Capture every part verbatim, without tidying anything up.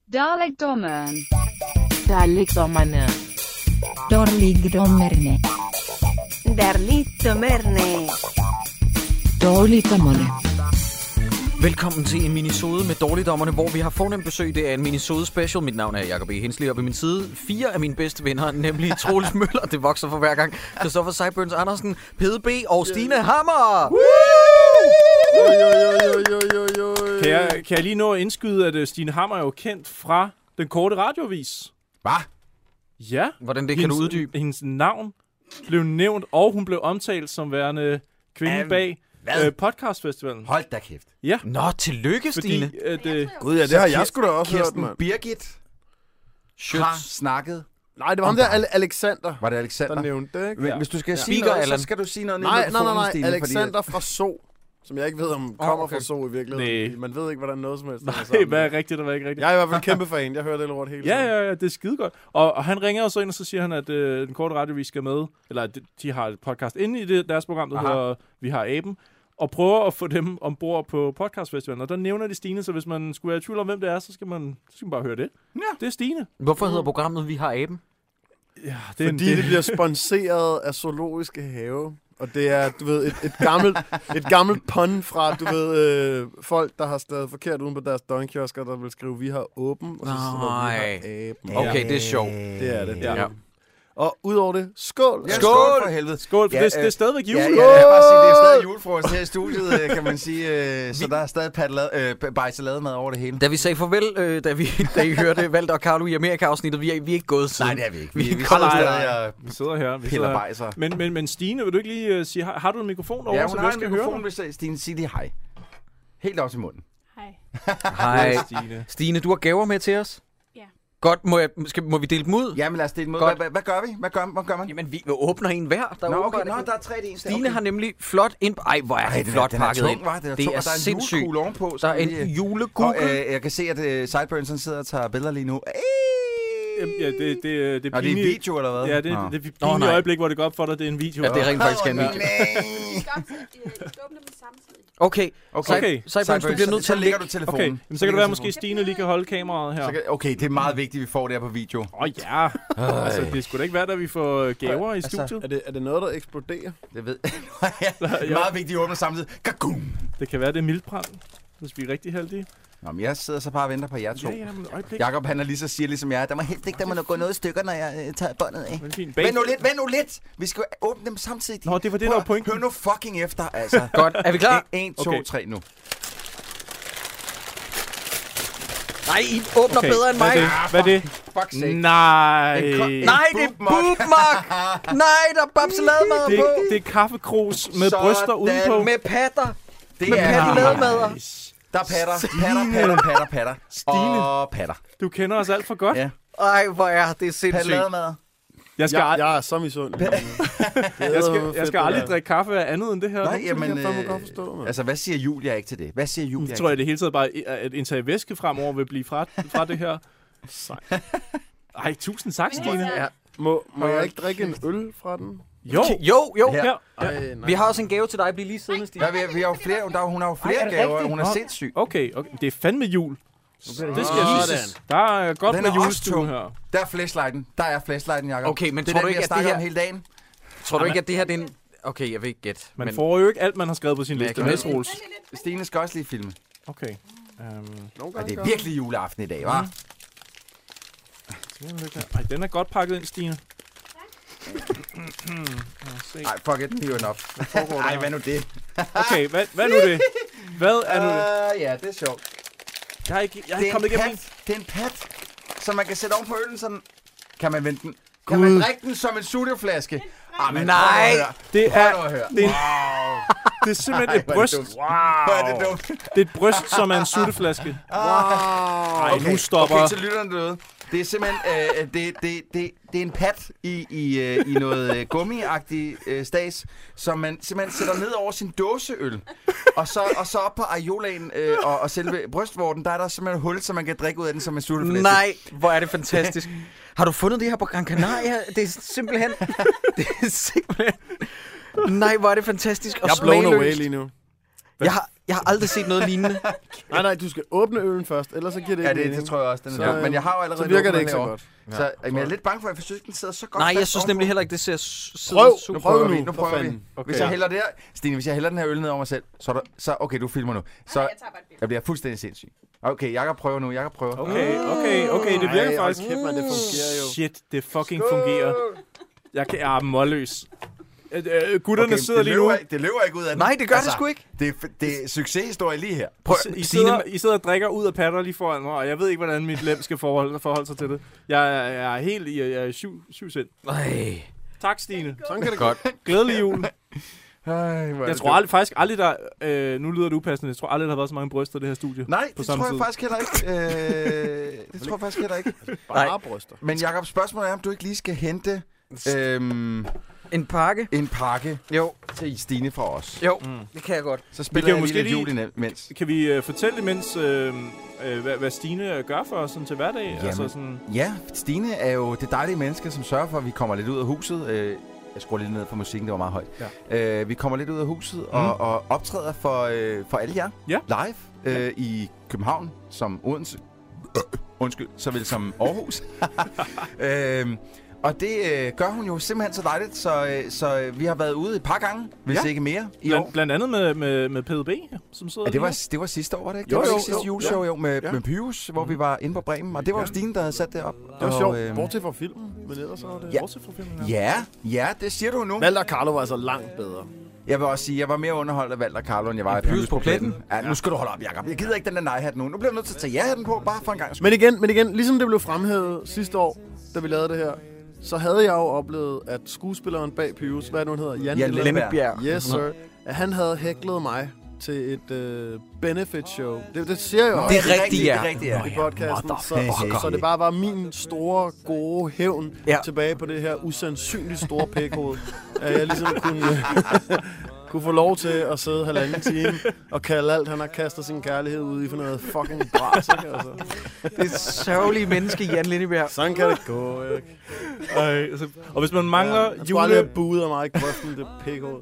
Dalekdommeren. Dalekdommerne. Dårligdommerne. Dårligdommerne. Dårligdommerne. Velkommen til en minisode med Dårligdommerne, hvor vi har fornemt besøg. Det er en minisode special. Mit navn er Jacob E. Hensley, og ved min side fire af mine bedste venner, nemlig Troels Møller, det vokser for hver gang, Christoffer Sideburns Andersen, Pede B. og Stine Hammer. Kan jeg, kan jeg lige nå at indskyde, at uh, Stine Hammer er jo kendt fra den korte radioavis? Hvad? Ja. Hvordan det kan hendes, du uddybe? Hendes navn blev nævnt, og hun blev omtalt som værende kvinden um, bag uh, podcastfestivalen. Hold da kæft. Ja. Nå, tillykke, Stine. Fordi, at, uh, Gud, ja, det har jeg sgu da også hørt, Kirsten mand. Birgit Schütz. har snakket. Nej, det var ham der, Ale- Alexander, Var det Alexander? der nævnte det, ikke? Men hvis du skal Ja. sige Speaker, noget, Allan. så skal du sige noget ned i Nej, nej, mikrofonen, nej, nej. Stine, Alexander fordi, fra So, som jeg ikke ved, om kommer oh, okay. fra So i virkeligheden. Nej. Man ved ikke, hvordan noget som helst nej, sammen. hvad er rigtigt og hvad er ikke rigtigt? Jeg er i hvert fald kæmpe fan. Jeg hører det lort hele tiden. Ja, ja, ja, det er skide godt. Og, og han ringer så ind, og så siger han, at øh, den korte radioavis skal med, eller at de har et podcast inde i det, deres program, der Aha. hedder Vi har Aben, og prøver at få dem ombord på podcastfestivalen. Og der nævner de Stine, så hvis man skulle være i tvivl om, hvem det er, så skal man, så skal man bare høre det. Ja. Det er Stine. Hvorfor hedder programmet Vi har Aben? Ja, det er Fordi en, det bliver sponsoreret af Zoologiske Have. Og det er, du ved, et, et gammelt, et gammelt pun fra, du ved, øh, folk, der har stadig forkert uden på deres døgnkiosker, der vil skrive, vi har åben, og så skriver vi har aben. Okay, det er sjovt. Det er det. Ja. Ja. Og udover det, skål! Ja, Skål! skål for helvede. Skål, for Ja, det, det er øh, stadigvæk jul. Ja, ja, jeg kan bare sige, det er stadig julefrokost her i studiet, øh, kan man sige. Øh, så der er stadig paddelad, øh, bajselademad over det hele. Da vi sagde farvel, øh, da, vi, da I hørte Valter og Carlo i Amerika-afsnittet, vi er, vi er ikke gået siden. Nej, det er vi ikke. Vi, vi, Vi vi kommer sidder stadig- stadig og Vi sidder her. Vi piller sidder her. bajser. Men, men, men Stine, vil du ikke lige uh, sige, har, har du en mikrofon over, Ja, så hun vi har også en skal høre mikrofon, dig? hvis Stine siger lige hej. Helt også i munden. Hej. Stine. Stine, du har gaver med til os? Ja. Godt, må, jeg, skal, må vi dele dem ud? Jamen lad os dele mod. Godt. Hvad, hvad gør vi? Hvad gør, hvad gør man? Jamen, vi åbner en hver. Der Nå, åbner okay, det. nå, der er tre det eneste. Stine okay. har nemlig flot ind... Ej, hvor er Ej, det den flot er, den er pakket tung, ind. hva'? Det er, Det tung, er og der er en sindssygt. julekugle ovenpå. Der så er en lige- julekugle. Og øh, jeg kan se, at øh, Sideburns han sidder og tager billeder lige nu. Jamen, ja, det, det, det er Og det er en pinligt. video, eller hvad? Ja, det er Nå. det, det Nå, pinlige nej. øjeblik, hvor det går op for dig, det er en video. Ja, det er rent faktisk en Åh, video. nej. Okay, Okay. Okay. Sideburns, du bliver nødt til så at lægger lægge... du telefonen. Okay, men så kan det være, at måske Stine lige kan holde kameraet her. Så kan- Okay, det er meget vigtigt, at vi får det her på video. Åh oh, ja, altså, det skulle da ikke være, at vi får øh, gaver i Altså, studiet. Er det, er det noget, der eksploderer? Det ved jeg. Det er meget vigtigt, at vi åbner samtidig. Gagum! Det kan være, det er mildbrand, hvis vi er rigtig heldige. Nå, men jeg sidder så bare og venter på jer to. Ja, ja, men øjeblik. Jakob, han er lige så siger ligesom jeg. Der må helt ikke, der må gå noget i stykker, når jeg øh, tager båndet af. Men fint. Vent nu lidt, vent nu lidt! Vi skal jo åbne dem samtidig. Nå, det var det, der Prøv var at pointen. Hør nu fucking efter, altså. Godt, er vi klar? En, to, Okay. tre nu. Nej, I åbner Okay, bedre end hvad mig. er det? Hvad er det? Fuck sake. Nej. En ko- Nej, det er boobmok. Nej, der er babselademad Det, på. er- det er kaffekrus med Sådan. bryster udenpå. Med patter. Det Med pattelademader. Der er patter, patter, patter, patter, patter. Stine. Og patter. Du kender os alt for godt. Ja. Ej, hvor er det sindssygt. Pattelademader. Jeg skal, Jeg, ald- jeg er så misundelig. jeg skal, jeg skal aldrig drikke kaffe af andet end det her. Nej, Det jamen, kan jeg fandme øh, godt forstå, mand. altså, hvad siger Julia ikke til det? Hvad siger Julia Jeg tror jeg det hele taget bare, at indtage væske fremover vil blive fra, fra det her. Ej, tusind tak, Stine. Ja. Må, må jeg ikke drikke en øl fra den? Jo, Jo, jo. Her. her. Ej, nej. Vi har også en gave til dig. Bliv lige siddende, Stine. Ja, vi, vi har jo flere, der, hun har jo flere Ej, er det gaver, rigtigt? hun er Nå. sindssyg. Okay, okay, det er fandme jul. Det skal jeg Sådan. sige. Der er godt Den med er også julestue tung. her. Der er flashlighten. Der er flashlighten, Jacob. Okay, men det tror er du den, ikke, vi at har det snakket her- om hele dagen? Tror du ikke, at det her det er en... Okay, jeg ved ikke gætte. Man men- får jo ikke alt, man har skrevet på sin Men jeg liste. kan- Med Troels. Stine skal også lige filme. Okay. Um, Nogle Og gange det gør er virkelig juleaften i dag, hva'? Ej, den er godt pakket ind, Stine. Nej, fuck it, hiver den op. Nej, hvad nu det? Okay, hvad, hvad nu det? Hvad er nu det? Uh, ja, det er sjovt. Jeg har ikke, jeg har Det ikke er, kommet en igennem min... pat. det er en pat, som man kan sætte oven på øllen sådan. Kan man vente den? Kan man drikke den som en suteflaske? Ah, men Nej. prøv nu at høre. Det Prøv er, nu at høre. det er, Wow. det er simpelthen Ej, et hvor er det bryst. dumt. Hvor er det dumt. Det er et bryst, som er en sutteflaske. Ej, Okay, nu stopper... Okay, til lytterne derude. Det er simpelthen øh, det, det, det, det er en pat i, i, øh, i noget øh, gummiagtig øh, stas, som man simpelthen sætter ned over sin dåseøl. Og så, og så op på areolaen øh, og, og selve brystvorten, der er der simpelthen et hul, så man kan drikke ud af den som en sutteflaske. Nej, hvor er det fantastisk. Har du fundet det her på Gran Canaria? Det er simpelthen... Det er simpelthen... Nej, hvor er det fantastisk og Jeg er blown away smagløst. lige nu. Jeg har... Jeg har aldrig set noget lignende. Nej, nej, du skal åbne øllen først, ellers så giver det Ja, ikke det, mening. det tror jeg også, den er Så, så, men jeg har jo allerede så virker åbnet det ikke så herovre. godt. Så jamen, jeg er lidt bange for, at jeg synes, den sidder så godt Nej, jeg fast synes ovenpå. nemlig heller ikke, det ser s- Prøv, super Nu prøv prøver nu, vi, nu for prøver vi. fanden. Okay. Hvis jeg hælder det her, Stine, hvis jeg hælder den her øl ned over mig selv, så, er der, så okay, du filmer nu. Så jeg tager bare et billede. jeg bliver fuldstændig sindssyg. Okay, Jakob prøver nu, Jakob prøver. Okay, okay, okay, det virker Ej, hold faktisk. kæft, man, det fungerer jo. Shit, det fucking fungerer. Jeg kan, jeg er målløs. Øh, øh, gutterne Okay, sidder det lige nu. løber ikke- Det løber ikke ud af den. Nej, det gør det sgu ikke. Det er, det er succeshistorie lige her. Prøv, I Stine, sidder, I sidder og drikker ud af patter lige foran mig, og jeg ved ikke, hvordan mit lem skal forholde, forholde sig til det. Jeg er, jeg er helt i jeg er i syv, syv sind. Ej, Tak, Stine. Sådan kan det godt. Glædelig jul. Ej, Jeg tror aldrig, faktisk aldrig, der... Øh, nu lyder det upassende. Jeg tror aldrig, der har været så mange bryster i det her studie. Nej, på det samme tror jeg tid. faktisk heller ikke. Øh, det tror jeg faktisk heller ikke. Bare bryster. Men Jakob, spørgsmålet er, om du ikke lige skal hente øhm, en pakke? en pakke Jo, til Stine fra os. jo, mm. det kan jeg godt. Så Vi spiller kan jo jeg måske lige lidt lige- jul imens. Kan vi øh, fortælle imens, øh, øh, hvad, hvad Stine gør for os sådan til hverdag? Jamen. Altså sådan, Ja, Stine er jo det dejlige menneske, som sørger for, at vi kommer lidt ud af huset. Øh, jeg skruer lidt ned for musikken, det var meget højt. Ja. Øh, vi kommer lidt ud af huset mm. og, og optræder for, øh, for alle jer Ja. live øh, i København, som Odense. Undskyld, såvel som Aarhus. øhm, og det øh, gør hun jo simpelthen så dejligt, så, øh, så øh, vi har været ude et par gange, hvis Ja. ikke mere, i blandt, år. blandt andet med, med, med P D B, som sidder Ja, det lige var, her. det var sidste år, var det ikke? Jo, det var jo, ikke sidste jo. juleshow, Ja. jo, med, Ja. med Pyrus, hvor vi var inde på Bremen. Og det var jo Stine, der havde sat det op. Det var og, sjovt, øhm, bortset fra filmen, men ellers så var det... Ja. Bortset fra filmen, Ja, ja, det siger du nu. Valder Carlo var altså langt bedre. Jeg vil også sige, jeg var mere underholdt af Valter Carlo, end jeg var af Pyrus på pletten. Ja, nu skal du holde op, Jacob. Jeg gider ikke den der nej-hat nu. Nu bliver jeg nødt til at tage ja-hatten på, bare for en gang. Men igen, men igen, ligesom det blev fremhævet sidste år, da vi lavede det her, så havde jeg jo oplevet, at skuespilleren bag Pyrus, hvad er det nu, han hedder? Jan Lindberg. Lindberg. Lindbjerg. Yes, sir. At han havde hæklet mig til et øh, benefit show. Det, det siger jeg jo Nå, også Det er rigtigt, ja. Det er rigtigt, ja. i podcasten. Så, motherfucker. så det bare var min store, gode hævn Ja. ja. tilbage på det her usandsynligt store pækhoved. At jeg ligesom kunne, kunne få lov til at sidde halvanden time og kalde alt, han har kastet sin kærlighed ud i for noget fucking bras. Ikke? Altså. Det er sørgelige menneske, Jan Lindebjerg. Sådan kan det gå, ikke? Ej, altså, og hvis man mangler Ja, jeg tror aldrig, jule... jeg buede af mig i grøften, det pækhoved.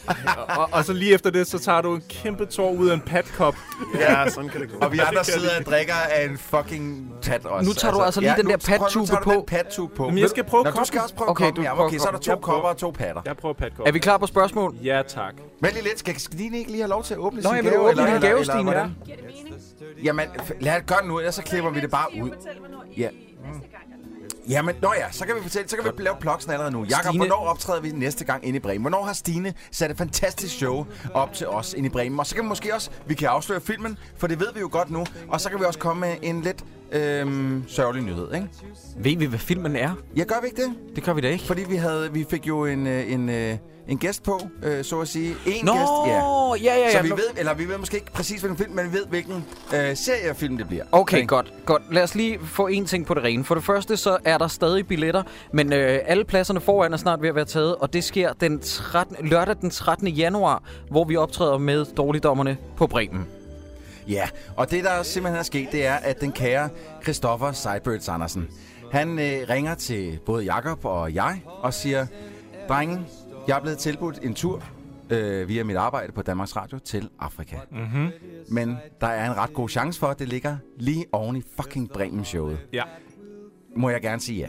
Og, og så lige efter det, så tager du en kæmpe tår ud af en patkop. Ja, sådan kan det gå. Og vi andre sidder og drikker af en fucking pat også. Nu tager du altså lige den nu, der prøv- pattube nu tager du på. den pattube på. Men jeg skal prøve Nå, du koppen. skal også prøve Okay, koppen. du Ja, prøver okay, så er der to koppen. Jeg prøver. kopper og to patter. Jeg prøver patkop. Er vi klar på spørgsmål? Ja, tak. Vent lige lidt. Skal, skal Dine ikke lige have lov til at åbne Nå, sin jeg vil gave? åbne eller- din eller- gave, eller Stine. hvordan? Giver det mening? Jamen, f- lad det gøre det nu, ellers så klipper vi det bare ud. Fortæl, hvornår I Ja. næste gang er live. Jamen, nå ja, så kan vi fortælle, så kan vi lave plugsen allerede nu. Jakob, Stine- hvornår optræder vi næste gang inde i Bremen? Hvornår har Stine sat et fantastisk show op til os inde i Bremen? Og så kan vi måske også, vi kan afsløre filmen, for det ved vi jo godt nu. Og så kan vi også komme med en lidt øhm, sørgelig nyhed, ikke? Ved vi, hvad filmen er? Ja, gør vi ikke det? Det gør vi da ikke. Fordi vi havde, vi fik jo en, øh, en, øh, en gæst på, øh, så at sige. En Nå, gæst, ja. ja, ja, ja. Så vi nu- ved, eller vi ved måske ikke præcis, hvilken film, men vi ved, hvilken øh, serie og film det bliver. Okay, godt, godt. Lad os lige få en ting på det rene. For det første, så er der stadig billetter, men øh, alle pladserne foran er snart ved at være taget, og det sker den trettende, lørdag den trettende januar, hvor vi optræder med Dårligdommerne på Bremen. Ja, og det der simpelthen er sket, det er, at den kære Christoffer Seibert Andersen, han øh, ringer til både Jakob og jeg og siger, drenge, jeg er blevet tilbudt en tur øh, via mit arbejde på Danmarks Radio til Afrika. Mhm. Men der er en ret god chance for, at det ligger lige oven i fucking Bremen-showet. Ja. Må jeg gerne sige ja.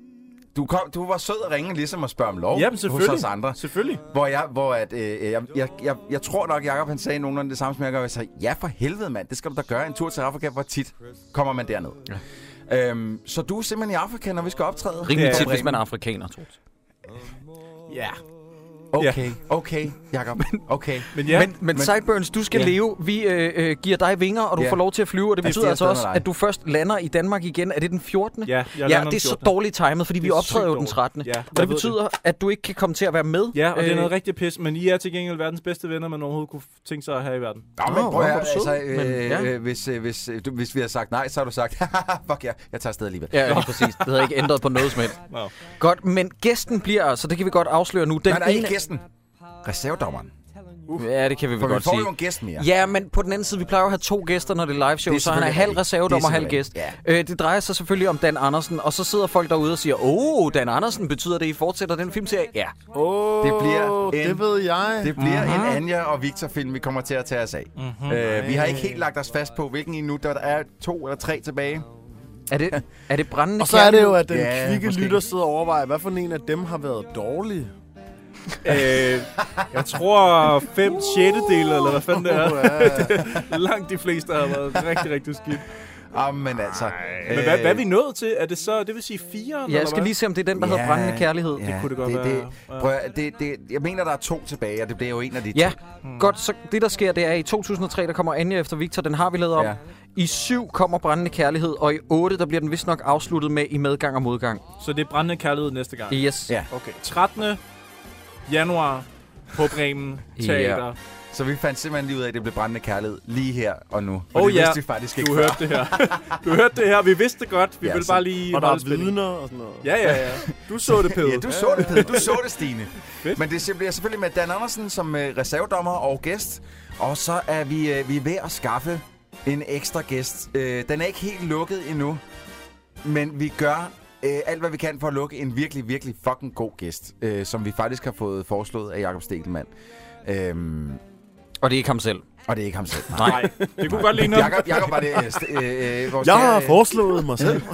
Du, kom, du var sød at ringe ligesom at spørge om lov Jamen, hos selvfølgelig. os andre. Selvfølgelig. Hvor jeg, hvor at, øh, jeg, jeg, jeg, jeg tror nok, Jacob han sagde nogenlunde det samme som jeg gør. Jeg sagde, ja for helvede mand, det skal du da gøre. En tur til Afrika, hvor tit kommer man derned. Ja. Øhm, så du er simpelthen i Afrika, når vi skal optræde? Rimelig Ja. tit, hvis man er afrikaner, tror jeg. Ja. Okay, okay, Jacob. Okay. Men ja, Men, men, men Sideburns, du skal Ja. leve. Vi øh, øh, giver dig vinger, og du Ja. får lov til at flyve. Og det Altså, betyder jeg altså er også, stadig med dig. at du først lander i Danmark igen. Er det den fjortende? ja, jeg Ja, lander det den er så fjortende. dårligt timet, fordi Det vi er optræder sygt jo den dårligt. trettende. Ja, Og jeg det ved betyder, at du ikke kan komme til at være med. Ja, og det er Øh, noget rigtig pis, men I er til gengæld verdens bedste venner, man overhovedet kunne tænke sig at have i verden. Nå, men Nå, prøv at hvor høre, er du sød. altså, øh, Men, ja. øh, hvis, øh, hvis, øh, du, hvis vi har sagt nej, så har du sagt, fuck ja, jeg tager afsted alligevel. Ja, lige præcis. Det havde ikke ændret på noget som helst. Nå. Godt, men gæsten bliver, så det kan vi godt afsløre nu. Den Nej, der er ikke ene- gæsten. Reservedommeren. Ja, det kan vi vel For vi godt får sige. jo en gæst mere. Ja, men på den anden side, vi plejer jo at have to gæster, når det er live show, Det er så han er selvfølgelig halv rigtigt. reservedommer og Det er halv gæst. selvfølgelig Øh, det drejer sig selvfølgelig om Dan Andersen, og så sidder folk derude og siger, åh, Dan Andersen, betyder det, I fortsætter den filmserie? Ja. Oh, Det bliver en- det ved jeg. Det bliver Mhm. en Anja og Victor-film, vi kommer til at tage os af. Mhm. Øh, vi har ikke helt lagt os fast på, hvilken endnu. Der er to eller tre tilbage. Er det, er det brændende Og så er det jo, at den Ja, kvikke måske. lytter sidder og overvejer, hvad for en af dem har været dårlig. Øh, jeg tror fem sjettedele, eller hvad fanden det er. Langt de fleste har været rigtig, rigtig skidt. Jamen altså. Men hvad, hvad er vi nået til? Er det så, det vil sige fire? Ja, jeg skal lige se, om det er den, der hedder Brændende Kærlighed. Ja, kunne det godt det, være. Det, prøv, at- det, det, jeg mener, der er to tilbage, og det bliver jo en af de Ja, to. godt. Så det, der sker, det er, i to tusind og tre, der kommer Anja efter Victor. Den har vi lavet om. Ja. I syv kommer Brændende Kærlighed, og i otte, der bliver den vist nok afsluttet med I medgang og modgang. Så det er brændende kærlighed næste gang? Yes. Ja. Okay. trettende januar på Bremen Teater. Ja. Så vi fandt simpelthen lige ud af, at det blev brændende kærlighed lige her og nu. For Oh det ja, vidste vi faktisk ikke du før. hørte det her. Du hørte det her. Vi vidste det godt. Vi Ja, ville så- bare lige Og der holde er spændingen. vidner og sådan noget. Ja, ja, ja. Du så det, Peder. Ja, du så det, Peder. Du så det, Stine. Fedt. Men det bliver selvfølgelig med Dan Andersen som øh, reservedommer og gæst. Og så er vi, øh, vi er ved at skaffe en ekstra gæst. Øh, den er ikke helt lukket endnu, men vi gør øh, alt, hvad vi kan for at lukke en virkelig, virkelig fucking god gæst, øh, som vi faktisk har fået foreslået af Jakob Stegelmann. Øhm, Og det er ikke ham selv. og det er ikke ham selv. Nej, det kunne godt ligne noget. Jakob, Jakob var det... Øh, st- øh, øh, vores Jeg kære, har øh, foreslået mig selv.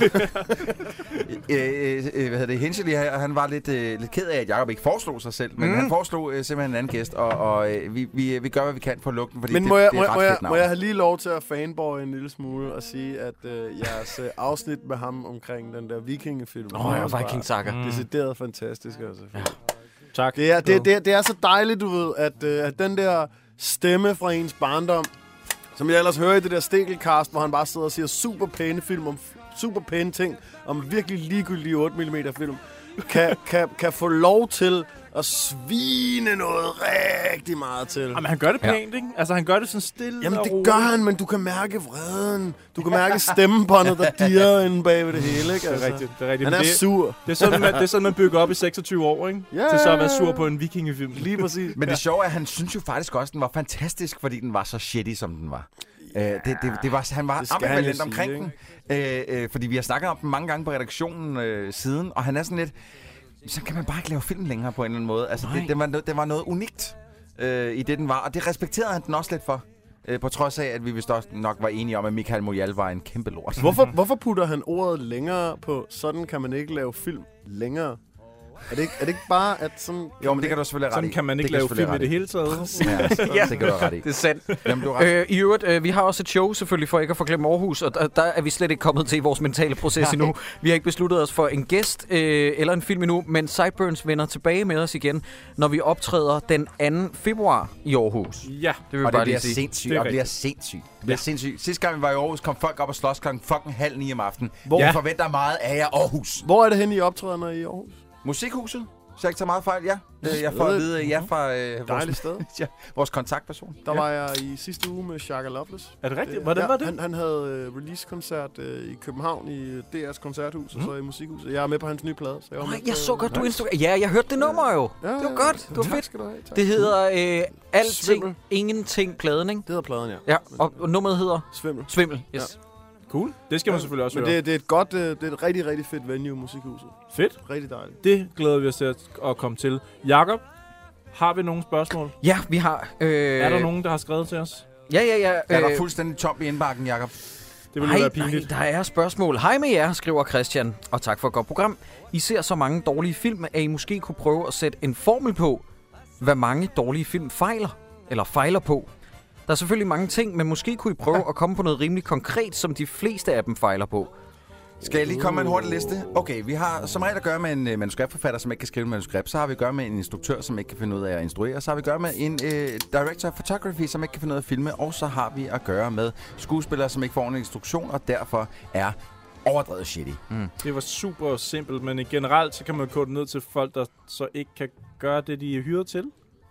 øh, øh, hvad hedder det, Henschel her, han var lidt, øh, lidt ked af, at Jacob ikke foreslog sig selv, men Mm. han foreslog øh, simpelthen en anden gæst, og, og øh, vi, vi, vi gør, hvad vi kan for at lukke den, fordi Men det, må jeg, det må, er jeg, et må, ret jeg, fedt navn. må jeg have lige lov til at fanboy en lille smule og sige, at øh, jeres øh, afsnit med ham omkring den der vikingefilm... Åh, oh, ja, Viking Saga. Mm. Decideret fantastisk, altså. Ja. Tak. Det er, det, det, det er så dejligt, du ved, at, øh, at den der stemme fra ens barndom, som jeg ellers hører i det der Stegelcast, hvor han bare sidder og siger super pæne film om super pæne ting, om virkelig ligegyldige otte millimeter film, kan, kan, kan få lov til at svine noget rigtig meget til. Jamen, han gør det pænt, ikke? Altså, han gør det sådan stille Jamen, og det roligt. gør han, men du kan mærke vreden. Du kan mærke stemmebåndet, der dirrer inde bag ved det hele, ikke? Det Altså, er rigtigt, det er rigtigt. han Men er det, sur. det, er sådan, man, det er sådan, man bygger op i seksogtyve år, ikke? Ja. Til så at være sur på en vikingefilm. Lige præcis. Men det sjove er, at han synes jo faktisk også, at den var fantastisk, fordi den var så shitty, som den var. Ja, øh, det, det, det var han var det skal han ambivalent jo omkring sige, den. Øh, øh, fordi vi har snakket om den mange gange på redaktionen øh, siden, og han er sådan lidt... Så kan man bare ikke lave film længere på en eller anden måde. Altså, det, det, var, no- det var noget unikt øh, i det, den var, og det respekterede han den også lidt for. Øh, på trods af, at vi vist også nok var enige om, at Michael Mojal var en kæmpe lort. Hvorfor, hvorfor putter han ordet længere på, sådan kan man ikke lave film længere? Er det ikke, er det ikke bare, at sådan... Jo, men det kan du selvfølgelig ret Sådan i. kan man ikke det lave selvfølgelig film i ret det hele taget. Ja, Ja. det kan du have ret i. Det er sandt. Jamen, du har ret. Øh, I øvrigt, øh, vi har også et show selvfølgelig, for ikke at forglemme Aarhus, og der, der er vi slet ikke kommet til i vores mentale proces endnu. Vi har ikke besluttet os for en gæst øh, eller en film endnu, men Sideburns vender tilbage med os igen, når vi optræder den anden februar i Aarhus. Ja. Det vil vi Og bare det lige bliver sige. sindssygt, Det er og det bliver rigtigt. sindssygt. Det bliver sindssygt. Sidste gang vi var i Aarhus, kom folk op og slås klokken fucking halv ni om aftenen. Hvor- Vi Ja. forventer meget af jer, Aarhus. Hvor er det henne, I optræder i Aarhus? Musikhuset? Så jeg ikke tager meget fejl, ja. Øh, Jeg får at vide ja fra øh, vores, Dejligt sted. ja, vores kontaktperson. Der var jeg i sidste uge med Shaka Lovelace. Er det rigtigt? Hvordan var det? Han, han havde uh, release-koncert uh, i København i D R's koncerthus, mm. og så i Musikhuset. Jeg er med på hans nye plade. Så jeg, var Nej, med jeg på- så godt, du Instagram. Ja, jeg hørte det nummer jo. Ja, Det var ja, godt. Det var tak fedt. skal du have. Tak. Det hedder øh, Alting, Svimmel. Ingenting, pladen, ikke? Det hedder pladen, ja. Ja, og, og nummeret hedder Svimmel. Svimmel. Yes. Cool. Det skal man selvfølgelig også Men høre. det, det er et godt, uh, det er et rigtig, rigtig fedt venue, Musikhuset. Fedt. Rigtig dejligt. Det glæder vi os til at at komme til. Jakob, har vi nogle spørgsmål? Ja, vi har... Øh, Er der nogen, der har skrevet til os? Ja, ja, ja. Er der øh, fuldstændig tom i indbakken, Jakob? Det ville Nej, jo være pinligt. nej, der er spørgsmål. Hej med jer, skriver Christian, og tak for et godt program. I ser så mange dårlige film, at I måske kunne prøve at sætte en formel på, hvad mange dårlige film fejler, eller fejler på. Der er selvfølgelig mange ting, men måske kunne I prøve at komme på noget rimelig konkret, som de fleste af dem fejler på. Skal jeg lige komme med en hurtig liste? Okay, vi har som regel at gøre med en uh, manuskriptforfatter, som ikke kan skrive manuskript. Så har vi at gøre med en instruktør, som ikke kan finde ud af at instruere. Så har vi at gøre med en uh, director of photography, som ikke kan finde ud af at filme. Og så har vi at gøre med skuespillere, som ikke får en instruktion, og derfor er overdrevet shitty. Mm. Det var super simpelt, men generelt så kan man kode det ned til folk, der så ikke kan gøre det, de er hyret til.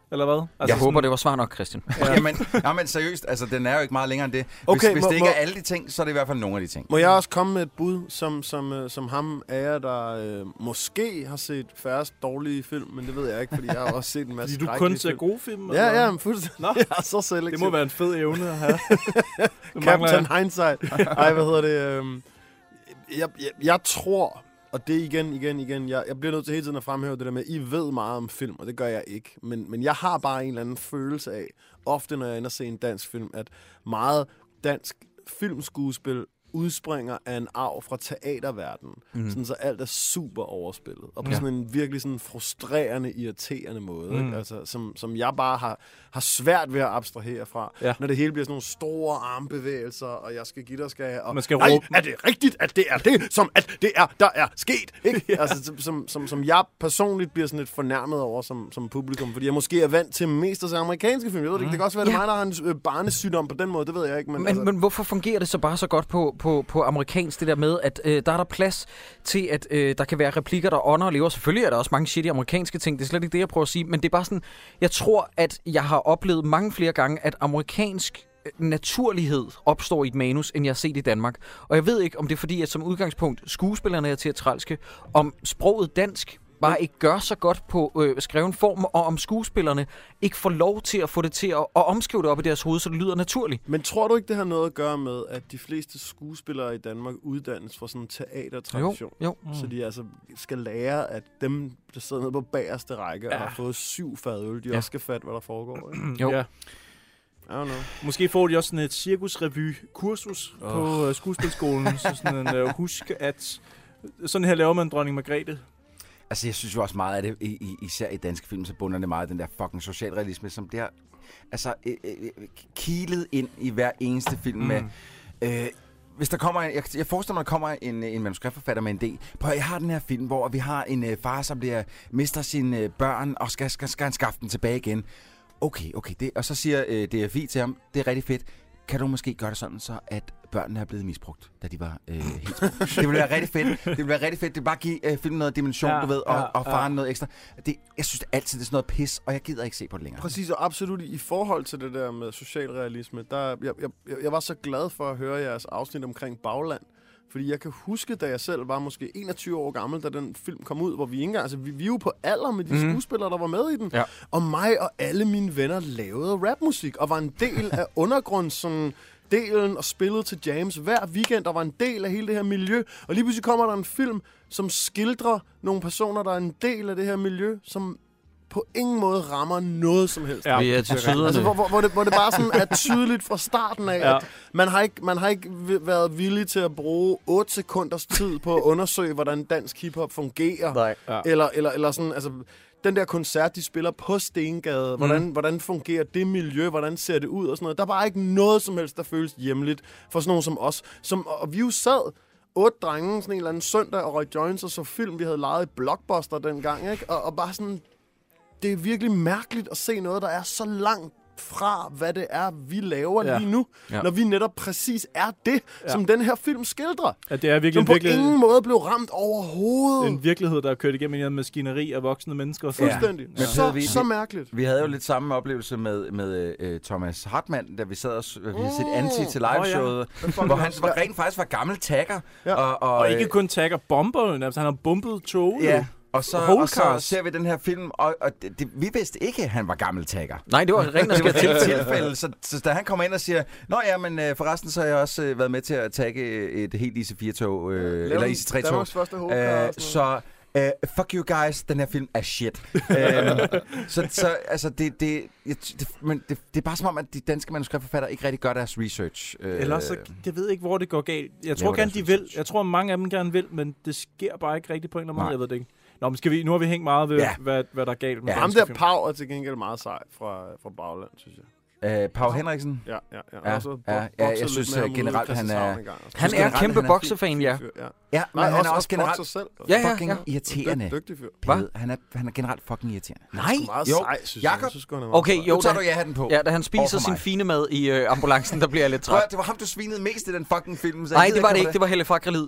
Eller hvad? Altså, jeg håber, det var svar nok, Christian. Ja. Jamen, jamen seriøst, altså den er jo ikke meget længere end det. Hvis, Okay, hvis må- det ikke må- er alle de ting, så er det i hvert fald nogle af de ting. Må jeg også komme med et bud, som, som, øh, som ham af jer, der øh, måske har set færrest dårlige film, men det ved jeg ikke, fordi jeg har også set en masse Fordi du skrækkelige kun ser film. gode film? Ja, eller? ja, men fuldstændig. Nå. Jeg er så selektiv. Det må være en fed evne at have. Det mangler Captain jeg. Hindsight. Ej, hvad hedder det? øhm, Jeg, jeg, jeg tror, og det er igen, igen, igen, jeg, jeg bliver nødt til hele tiden at fremhæve det der med, I ved meget om film, og det gør jeg ikke. Men, men jeg har bare en eller anden følelse af, ofte når jeg ender se en dansk film, at meget dansk filmskuespil udspringer af en arv fra teaterverdenen. Mhm. Mm. Sådan så alt er super overspillet. Og på Ja. sådan en virkelig sådan frustrerende, irriterende måde. Mm. Mm. Ikke? Altså, som, som jeg bare har, har svært ved at abstrahere fra. Ja. Når det hele bliver sådan nogle store armbevægelser, og jeg skal give dig, skal jeg... Og, Man skal nej, råbe. er det rigtigt, at det er det, som at det er, der er sket? Ikke? Ja. Altså, som, som, som, som jeg personligt bliver sådan lidt fornærmet over som, som publikum, fordi jeg måske er vant til mest at se amerikanske film. Jeg ved det ikke, det kan også være, det er mig, der har en øh, barnesygdom på den måde, det ved jeg ikke. Men, Men, altså, men hvorfor fungerer det så bare så godt på, på, på amerikansk, det der med, at øh, der er der plads til, at øh, der kan være replikker, der ånder og lever. Selvfølgelig er der også mange shitty amerikanske ting, det er slet ikke det, jeg prøver at sige, men det er bare sådan, jeg tror, at jeg har oplevet mange flere gange, at amerikansk naturlighed opstår i et manus, end jeg har set i Danmark. Og jeg ved ikke, om det er fordi, at som udgangspunkt skuespillerne er teatralske, om sproget dansk bare ikke gør så godt på øh, skreven form, og om skuespillerne ikke får lov til at få det til at, at omskrive det op i deres hoved, så det lyder naturligt. Men tror du ikke, det har noget at gøre med, at de fleste skuespillere i Danmark uddannes fra sådan en teatertradition? Jo, jo. Mm. Så de altså skal lære, at dem, der sidder nede på bagerste række ja. Ja. og har fået syv fadøl, de Ja. ja. også skal fatte, hvad der foregår. Ikke? Jo. Ja. I don't know. Måske får de også sådan et cirkusrevy-kursus oh. på uh, skuespilskolen, så sådan en uh, husk, at sådan her laver man Dronning Margrethe. Altså, jeg synes jo også meget af det, i, i, især i danske film, så bunder det meget af den der fucking socialrealisme, som det har altså, øh, øh, kilet ind i hver eneste film Mm. med... Øh, hvis der kommer, jeg, jeg forestiller mig, der kommer en, en manuskriptforfatter med en idé. Prøv, jeg har den her film, hvor vi har en øh, far, som bliver, mister sine øh, børn, og skal, skal, skal han skaffe den tilbage igen. Okay, okay, det, og så siger øh, D F I til ham, det er rigtig fedt. Kan du måske gøre det sådan, så at børnene er blevet misbrugt, da de var øh, helt små? Det ville være rigtig fedt. Det ville være rigtig fedt. Det vil bare give øh, filmen noget dimension, Ja, du ved, og, ja, og faren ja. noget ekstra. Det, jeg synes altid, det er sådan noget pis, og jeg gider ikke se på det længere. Præcis, og absolut i forhold til det der med socialrealisme, der, jeg, jeg, jeg var så glad for at høre jeres afsnit omkring Bagland. Fordi jeg kan huske, da jeg selv var måske enogtyve år gammel, da den film kom ud, hvor vi ikke engang... Altså, vi, vi er jo på alder med de Mhm. skuespillere, der var med i den. Ja. Og mig og alle mine venner lavede rapmusik, og var en del af undergrunds, sådan, delen og spillede til jams hver weekend, der var en del af hele det her miljø. Og lige pludselig kommer der en film, som skildrer nogle personer, der er en del af det her miljø, som på ingen måde rammer noget som helst. Ja. Vi er til syderne. Altså, hvor, hvor, hvor, det, hvor det bare sådan er tydeligt fra starten af, Ja. at man har, ikke, man har ikke v- været villig til at bruge otte sekunders tid på at undersøge, hvordan dansk hiphop fungerer. Nej. Ja. Eller, eller, eller sådan, altså, den der koncert, de spiller på Stengade, hvordan, Mm. hvordan fungerer det miljø, hvordan ser det ud og sådan noget. Der er bare ikke noget som helst, der føles hjemligt for sådan nogen som os. Som, og vi jo sad otte drenge sådan en eller anden søndag og røg joints og så film, vi havde lejet i Blockbuster dengang, ikke? Og, og bare sådan, det er virkelig mærkeligt at se noget, der er så langt fra, hvad det er, vi laver Ja. lige nu, Ja. når vi netop præcis er det, Ja. som den her film skildrer. Ja, det er virkelig Som en, på virkelig, ingen måde blev ramt overhovedet. en virkelighed, der er kørt igennem en eller anden maskineri af voksne mennesker. Så. Fuldstændig. Men Så, Peder, vi- så mærkeligt. Vi havde jo lidt samme oplevelse med, med øh, Thomas Hartmann, da vi sad og s- vi havde set Mm. Anti til Åh, ja. liveshowet, hvor han var, rent faktisk var gammel tagger. Ja. Og, og, Og ikke øh, kun tagger bomber, altså han har bumpet tog. Ja, og så, Whole og så cast. ser vi den her film, og, og det, det, vi vidste ikke, at han var gammel tagger. Nej, det var rent og Det var skært et til. tilfælde, så, så da han kommer ind og siger, nå ja, men øh, forresten så har jeg også øh, været med til at tagge et helt I C fire tog, øh, eller I C tre tog. Danmarks første Øh, hovedkast. så uh, fuck you guys, den her film er shit. um, så, så altså det, det, jeg, det, men det, det er bare som om, at de danske manuskriptforfattere ikke rigtig gør deres research. Uh, Eller så, jeg ved ikke, hvor det går galt. Jeg tror Laver gerne, deres de vil. research. Jeg tror, mange af dem gerne vil, men det sker bare ikke rigtigt på en eller anden måde. Nej. Jeg ved det ikke. Nå, men skal vi, nu har vi hængt meget ved, Ja. hvad, hvad der er galt med Ja. Ham danske der film. Pau er til gengæld meget sej fra, fra Bagland, synes jeg. uh, Pau Henriksen. Ja, ja, ja. Ja, Også ja, bo- ja, bokset jeg lidt synes, med ham øh, ude i generelt, han er- Christianshavn engang. Han er generelt, kæmpe han er boksefan, ja. Fyr, ja. Ja, men Nej, han er også bokser generelt selv. Ja, ja, fucking ja. irriterende. Dyg, dygtig fyr. Hvad? Han er, han er generelt fucking irriterende. Nej. Meget Jo. sej, synes jeg. Jakob. Jeg synes, sgu, han er meget Okay, sej. jo, Nu tager da, du ja-hatten på. ja, da han spiser Overfor sin mig. fine mad i øh, ambulancen, der bliver jeg lidt Prøv, træt. at- det var ham, du svinede mest i den fucking film. Så jeg Nej, gider det var ikke det på ikke. Det var Helle Fakrelid.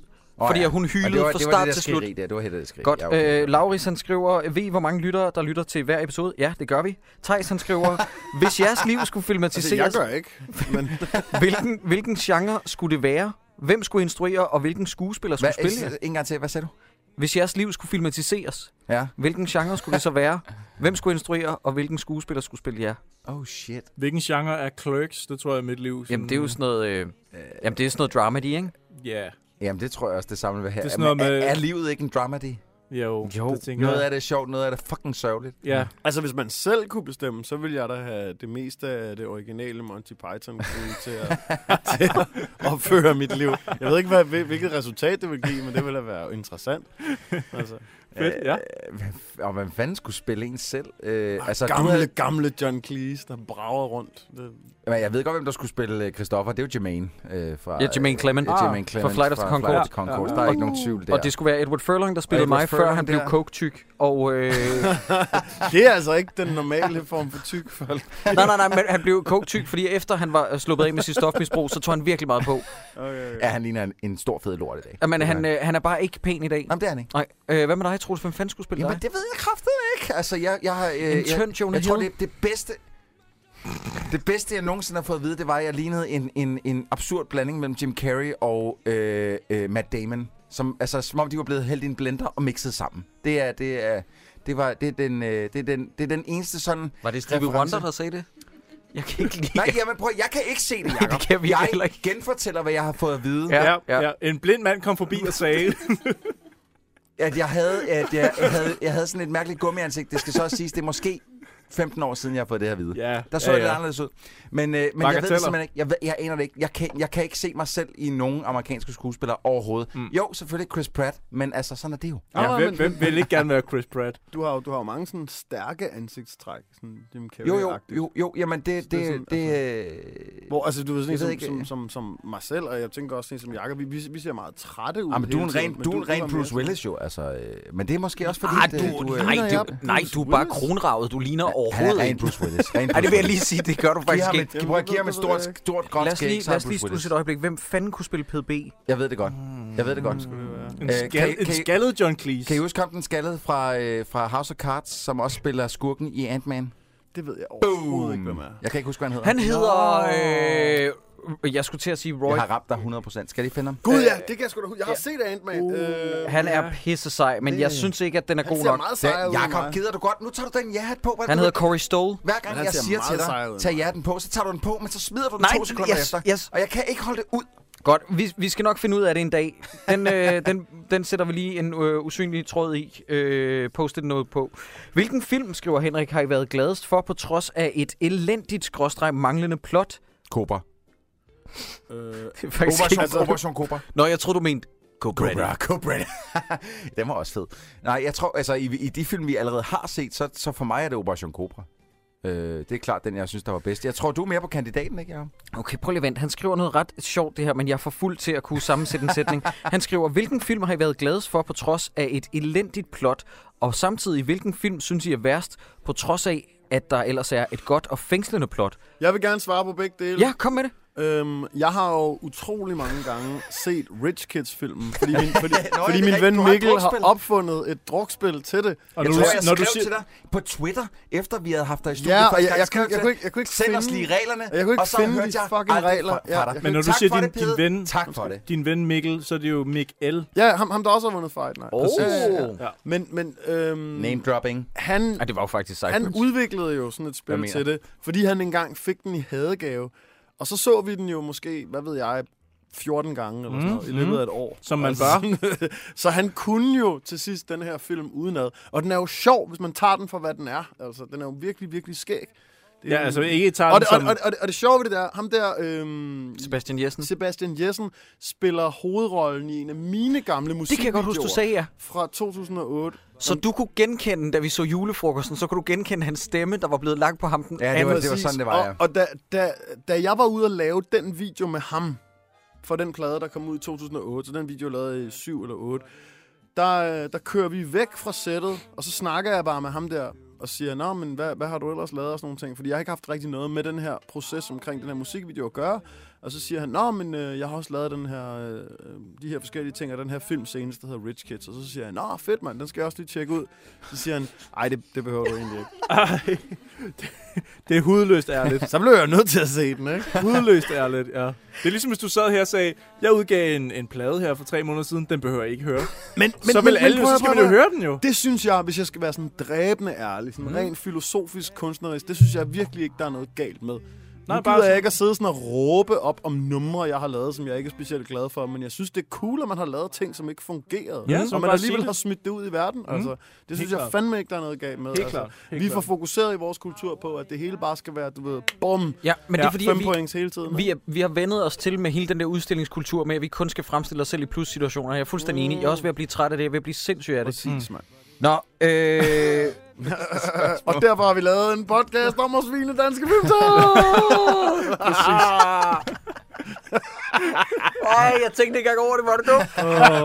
fordi ja. at hun Og hylede det var, fra det var start det der til slut. skrigeri der. Det var helt det skrig. Godt. Ja, okay. Øh, Lauris, han skriver, ved I, hvor mange lyttere, der lytter til hver episode? Ja, det gør vi. Thijs, han skriver, hvis jeres liv skulle Altså, jeg filmatiseres, gør ikke. Men hvilken, hvilken genre skulle det være? Hvem skulle instruere, og hvilken skuespiller skulle Hvad, spille jer? en gang til, hvad sagde du? Hvis jeres liv skulle filmatiseres, Ja. hvilken genre skulle det så være? Hvem skulle instruere, og hvilken skuespiller skulle spille jer? Oh shit. Hvilken genre er Clerks? Det tror jeg er mit liv. Jamen, det er jo sådan noget, øh, jamen, det er sådan noget dramedy, ikke? Ja, Jamen, det tror jeg også, det samme vil have. Det er sådan noget Men med- er, er livet ikke en dramedy? jo, Jo, det tænker Noget jeg. af det er sjovt, noget af det er fucking sørgeligt. Ja, altså, hvis man selv kunne bestemme, så ville jeg da have det meste af det originale Monty Python til at, til at opføre mit liv. Jeg ved ikke, hvad, hvilket resultat det vil give, men det ville da være interessant. Altså, fedt, ja. Øh, hvad- og hvem fanden skulle spille en selv? Øh, altså, du gamle, havde, gamle John Cleese, der brager rundt. Det, men jeg ved godt, hvem der skulle spille øh, Christopher. Det er jo Jermaine. Øh, fra, Ja, Jermaine Clement. Øh, Jermaine Ah, Clement fra Flight of the fra Conchords. Flight of the Conchords. Ja, Der er ja. ikke nogen tvivl der. Og det skulle være Edward Furlong, der spillede Edward mig, før Furlong han blev der. coke-tyk. Og, øh, det er altså ikke den normale form for tyk folk. nej, nej, nej, men han blev coke-tyk, fordi efter han var sluppet af med sit stofmisbrug, så tog han virkelig meget på. Okay, Ja, han ligner en, en stor fed lort i dag. Men Det er han, øh, han er bare ikke pæn i dag. Jamen, det er han ikke. Nej, øh, hvad med dig, Troels? Hvem fanden skulle spille Jamen, dig? det ved jeg kraftedeme ikke. Altså, jeg, jeg har... Øh, En jeg, tynd Jonah jeg tror, Hill? det, det bedste... Det bedste, jeg nogensinde har fået at vide, det var, at jeg lignede en, en, en absurd blanding mellem Jim Carrey og øh, øh, Matt Damon. Som, altså, som om de var blevet hældt i en blender og mixet sammen. Det er, det er, det var, det er, den, øh, det er, den, det er den eneste sådan... Var det Stevie reference. Wonder, der sagde det? Jeg kan ikke lide Nej, jamen prøv, jeg kan ikke se det, Nej, Jacob. det kan vi jeg heller ikke. genfortæller, hvad jeg har fået at vide. Ja, Ja, ja. ja. En blind mand kom forbi og sagde, At jeg havde, at jeg, jeg havde, jeg havde sådan et mærkeligt gummiansigt. Det skal så også siges, det er måske femten år siden, jeg har fået det her at vide. ja, Der så ja, ja, lidt ja. anderledes ud. Men, øh, men jeg ved Bagateller. det simpelthen ikke. Jeg, ved, jeg aner det ikke. Jeg kan, jeg kan ikke se mig selv i nogen amerikanske skuespillere overhovedet. Mm. Jo, selvfølgelig Chris Pratt, men altså, sådan er det jo. Ja, Ah, hvem, men- hvem vil ikke gerne være Chris Pratt? Du har jo, du har jo mange sådan stærke ansigtstræk, sådan Jim Jo, jo, Carrey-agtigt. jo, jo, jamen det, Det er det, sådan, det, øh, Hvor, altså, du ved, sådan Jeg ved en ikke, som, øh. som, som, som mig selv, og jeg tænker også sådan en som Jacob, vi, vi, vi ser meget trætte ud. Jamen, du er hele en tiden, ren, men du er en var ren mere Bruce sådan- Willis jo, altså. Øh, men det er måske også fordi, Ah, at, du, øh, du, øh, nej, ligner du, jeg nej, du er bare Bruce kronravet. Du ligner han overhovedet er ren ikke. Bruce Willis. Ren Ej, det vil jeg lige sige, det gør du Giv faktisk ham ikke. et, prøv at give ham et stort, stort grønt Lad os skæg, lige, så lad er os lige Bruce slutte Willis. et øjeblik. Hvem fanden kunne spille P D B? Jeg ved det godt. Jeg ved det godt. En, Øh, skal, kan I- en kan I- skaldet John Cleese. Kan I huske ham den skaldede fra, øh, fra House of Cards, som også spiller skurken i Ant-Man? Det ved jeg overhovedet ikke, hvem er. Jeg kan ikke huske, hvad han hedder. Han hedder... Øh, jeg skulle til at sige Roy. Jeg har ramt dig hundrede procent. Skal jeg lige finde ham? Gud ja, det kan jeg sgu da huske. Jeg har set Ant-Man. Uh, Øh, Han er pisse sej, men jeg Det- synes ikke, at den er han god ser nok. meget Det, sejere ud end Jakob, mig. gider du godt? Nu tager du den ja-hat på. Hvad Han du- hedder Corey Stoll. Hver Men gang han jeg ser siger meget til sejere ud dig, end tag mig. ja-hatten på, så tager du den på, men så smider du den Nej, to sekunder yes, efter. yes. Og jeg kan ikke holde det ud. Godt, vi, vi skal nok finde ud af det en dag. Den, øh, den, den sætter vi lige en øh, usynlig tråd i. Øh, postet noget på. Hvilken film, skriver Henrik, har I været gladest for, på trods af et elendigt skråstreg manglende plot? Cobra. Øh, Det er faktisk Operation, ikke... Operation Cobra. Nå, jeg tror du mente Cobra. Cobra, Cobra. Den var også fed. Nej, jeg tror, altså i, i de film, vi allerede har set, så, så for mig er det Operation Cobra. Øh, det er klart den, jeg synes, der var bedst. Jeg tror, du er mere på kandidaten, ikke, Jacob? Okay, prøv lige at vente. Han skriver noget ret sjovt det her, men jeg er for fuld til at kunne sammensætte en sætning. Han skriver, hvilken film har I været gladest for, på trods af et elendigt plot? Og samtidig, hvilken film synes I er værst, på trods af, at der ellers er et godt og fængslende plot? jeg vil gerne svare på begge dele. Ja, kom med det. Øhm, jeg har jo utrolig mange gange set Rich Kids-filmen, fordi min, fordi, Nå, er fordi det min rigtigt? ven Du har et Mikkel har drukspil. opfundet et drukspil til det. Og Jeg når tror, du, jeg når skrev du siger, til dig på Twitter, efter vi havde haft dig i studiet Ja, første og jeg, gang, jeg, skrev jeg, jeg, til kunne dig, ikke, jeg kunne ikke Send finde, os lige reglerne, jeg kunne ikke og så finde hørte de jeg fucking aldrig regler. fra- fra Ja, dig. jeg men når du Tak siger for din, det, din Pede. ven, Tak for det. din ven Mikkel, så er det jo Mick L. Ja, ham, ham der også har vundet Fight Night. Oh. Ja, ja, ja. Ja. Men, men øhm, Name dropping. han, Ej, det var jo faktisk sejt. han udviklede jo sådan et Hvad spil mener til det, fordi han engang fik den i hadegave. Og så så vi den jo måske, hvad ved jeg, fjorten gange eller sådan noget, i løbet af et år. Som man Altså bør. sådan, så han kunne jo til sidst den her film udenad. Og den er jo sjov, hvis man tager den for, hvad den er. Altså, den er jo virkelig, virkelig skæg. Det er Ja, jo- altså ikke tager og den det, og, som... og, og, og det sjove ved det der, ham der, øhm, Sebastian Jessen. Sebastian Jessen, spiller hovedrollen i en af mine gamle Det musikvideoer kan jeg godt huske, du sagde, ja. fra to tusind og otte. Så du kunne genkende, da vi så julefrokosten, så kunne du genkende hans stemme, der var blevet lagt på ham den Ja, det var, anden. det var sådan, det var, ja. Og, og da, da, da jeg var ude og lave den video med ham, for den plade, der kom ud i to tusind og otte, så den video, jeg lavede i syv eller otte, der, der kører vi væk fra sættet, og så snakker jeg bare med ham der, og siger, nå, men hvad, hvad har du ellers lavet og sådan nogle ting? Fordi jeg har ikke haft rigtig noget med den her proces omkring den her musikvideo at gøre. Og så siger han, nå, men øh, jeg har også lavet den her, øh, de her forskellige ting, og den her film senest, der hedder Rich Kids. Og så siger han, nå, fedt mand, den skal jeg også lige tjekke ud. Så siger han, ej, det, det behøver du egentlig ikke. Ej, det, det er hudløst ærligt. Så blev jeg nødt til at se den, ikke? Hudløst ærligt, ja. Det er ligesom, hvis du sad her og sagde, jeg udgav en, en plade her for tre måneder siden, den behøver jeg ikke høre. Men, så vil alle jo, så skal man jo høre den jo. Det synes jeg, hvis jeg skal være sådan dræbende ærlig, sådan mm. rent filosofisk, kunstnerisk, det synes jeg virkelig ikke, der er noget galt med. Nej, nu gider bare jeg ikke at sidde sådan og råbe op om numre, jeg har lavet, som jeg ikke er specielt glad for, men jeg synes, det er cool, at man har lavet ting, som ikke fungerede. Ja, og man alligevel har smidt det ud i verden. Mm. Altså, det Helt synes jeg klart. fandme ikke, der er noget galt med. Helt altså, klart. Helt vi er for klart. fokuseret i vores kultur på, at det hele bare skal være, du ved, bum, Ja, men det er fordi, fem vi, points hele tiden. vi, er, vi har vendet os til med hele den der udstillingskultur med, at vi kun skal fremstille os selv i plus-situationer. Jeg er fuldstændig enig. Jeg er også ved at blive træt af det. Jeg er ved at blive sindssyg af det. Præcis, mand. Nå, øh... Og derfor har vi lavet en podcast om at svine danske filmtal. Præcis. Ej, jeg tænkte ikke engang over det, var det dumt.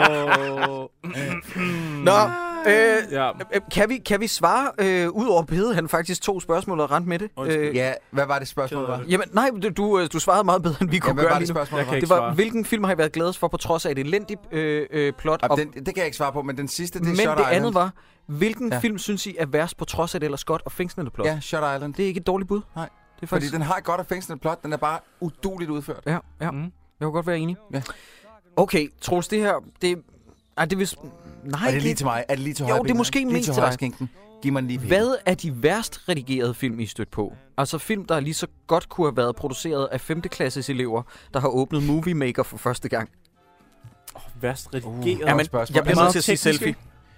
Nå, øh, Ja. øh, kan, vi, kan vi svare, øh, ud over Pede, han faktisk to spørgsmål og rent med det? Øh, Ja, hvad var det spørgsmål? Var? Jamen, nej, du, du, du svarede meget bedre, end vi Ja, kunne hvad gøre var det lige nu. spørgsmål? Jeg kan var? ikke Det var, svare. hvilken film har I været gladest for, på trods af et elendigt øh, øh, plot? Og Og, den, det kan jeg ikke svare på, men den sidste, det er men Shut det Island. andet var, hvilken Ja. film synes I er værst, på trods af det ellers godt og fængslende plot? Ja, Shut Island. Det er ikke et dårligt bud. Nej. Det er Fordi faktisk... den har et godt og fængslende plot, den er bare uduligt udført. Ja, ja. Mm. Jeg kan godt være enig. Ja. Okay, Troels, det her, det... Ej, det vil... Nej, Er det lige til mig? Er det lige til Jo, højre det er måske lige mest til til højre dig. skinken. Giv mig den lige. Hvad er de værst redigerede film, I er stødt på? Altså film, der lige så godt kunne have været produceret af femte-klasses elever, der har åbnet Movie Maker for første gang. Værst redigeret. Uh, Ja, men spørgsmål. jeg bliver Meget nødt til at sige teknisk, selfie.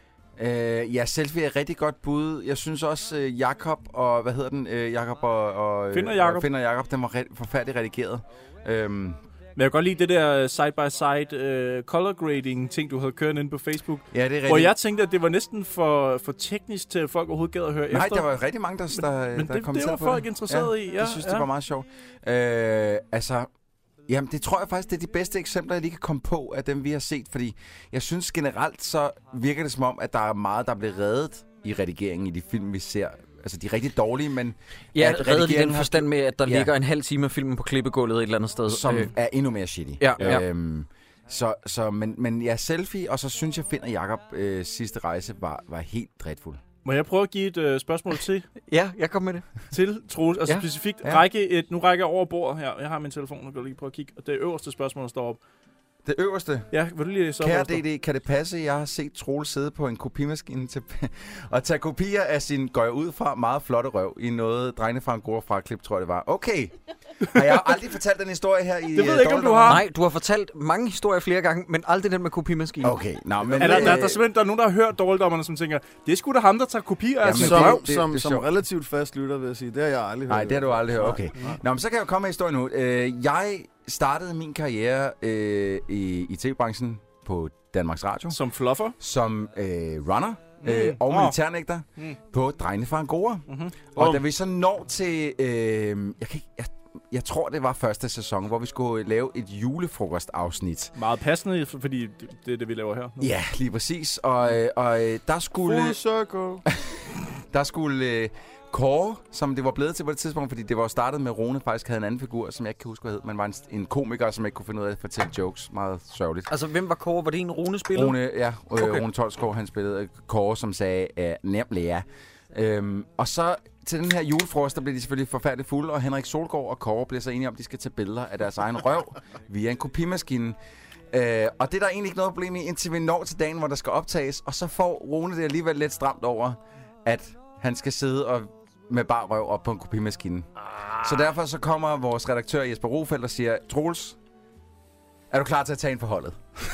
Øh, ja, selfie er et rigtig godt bud. Jeg synes også, øh, Jakob og, hvad hedder den? Øh, Jakob og... og Finn og Jakob. Og Finn og Jakob, den var ret, forfærdeligt redigeret. Øhm, Men jeg kan godt lide det der side-by-side uh, color grading ting, du havde kørt inde på Facebook. ja, det er rigtigt. Hvor jeg tænkte, at det var næsten for, for teknisk til, at folk overhovedet gad at høre Nej, efter. der var rigtig mange, der, der, Men der det, kom det til var på folk det. interesseret Ja, i. Ja, jeg synes, ja. det var meget sjovt. Øh, altså... Jamen, det tror jeg faktisk, det er de bedste eksempler, jeg lige kan komme på af dem, vi har set. Fordi jeg synes generelt, så virker det som om, at der er meget, der bliver reddet i redigeringen i de film, vi ser. Altså, de er rigtig dårlige, men... Ja, at reddet i den redigeringen har- forstand med, at der Ja. ligger en halv time af filmen på klippegulvet et eller andet sted. Som Øh, er endnu mere shitty. Ja, ja. Øhm, så, så, men, men ja, selfie, og så synes jeg, Finn og Jakob øh, sidste rejse var, var helt drætfuld. Må jeg prøve at give et uh, spørgsmål til, Ja, jeg kom med det. til Troels? Altså Ja. specifikt, Ja. række et, nu rækker jeg over bordet her. Jeg har min telefon, nu kan du lige prøve at kigge. Og det øverste spørgsmål, der står op. Det øverste. Ja, vil du lige læse op? Kære hvad der står? D D, kan det passe, at jeg har set Troels sidde på en kopimaskine til og tage kopier af sin, går jeg ud fra, meget flotte røv i noget drengene fra en god fra klip, tror jeg det var. Okay. Har jeg aldrig fortalt den historie her i... Det ved jeg øh, ikke, om du Dårligdommerne? har. Nej, du har fortalt mange historier flere gange, men aldrig den med kopimaskinen. Okay, nå, men... Er der, der, der, øh, der, simpelthen, der er nogen, der har hørt dårligdommerne, som tænker, det er sgu da ham, der tager kopier af Jamen, sin Som, røv. det- som, det er som sjovt. relativt fast lytter, vil jeg sige. Det har jeg aldrig hørt. Nej, det har du aldrig hørt. Okay. Nej. Nå, men så kan jeg jo komme med historien nu. Øh, jeg startede min karriere øh, i, i tv-branchen på Danmarks Radio Som fluffer. som øh, runner Mm. øh, og Åh. militærnægter Mm. på Drengene fra Angora. Mm-hmm. Og Bum. da vi så når til... Øh, jeg, kan ikke, jeg, jeg tror, det var første sæson, hvor vi skulle lave et julefrokostafsnit. Meget passende, fordi det, det er det, vi laver her. nu. Ja, lige præcis. Og, øh, og øh, der skulle... Full circle. Der skulle øh, Kåre, som det var blevet til på det tidspunkt, fordi det var jo startet med, Rune faktisk havde en anden figur, som jeg ikke kan huske, hvad hed, men var en, en komiker, som ikke kunne finde ud af at fortælle jokes. Meget sørgeligt. Altså, hvem var Kåre? Var det en Rune-spiller? Rune, ja, øh, Okay. okay. Rune Tolsgaard, han spillede øh, Kåre, som sagde, øh, nemlig ja. Øhm, og så til den her julefrokost, der blev de selvfølgelig forfærdeligt fulde, og Henrik Solgaard og Kåre bliver så enige om, at de skal tage billeder af deres egen røv via en kopimaskine. Øh, og det er der egentlig ikke noget problem i, indtil vi når til dagen, hvor der skal optages, og så får Rune det alligevel lidt stramt over, at han skal sidde og med bar røv op på en kopimaskine. Så derfor så kommer vores redaktør Jesper Rofeldt og siger, Troels, er du klar til at tage en for holdet?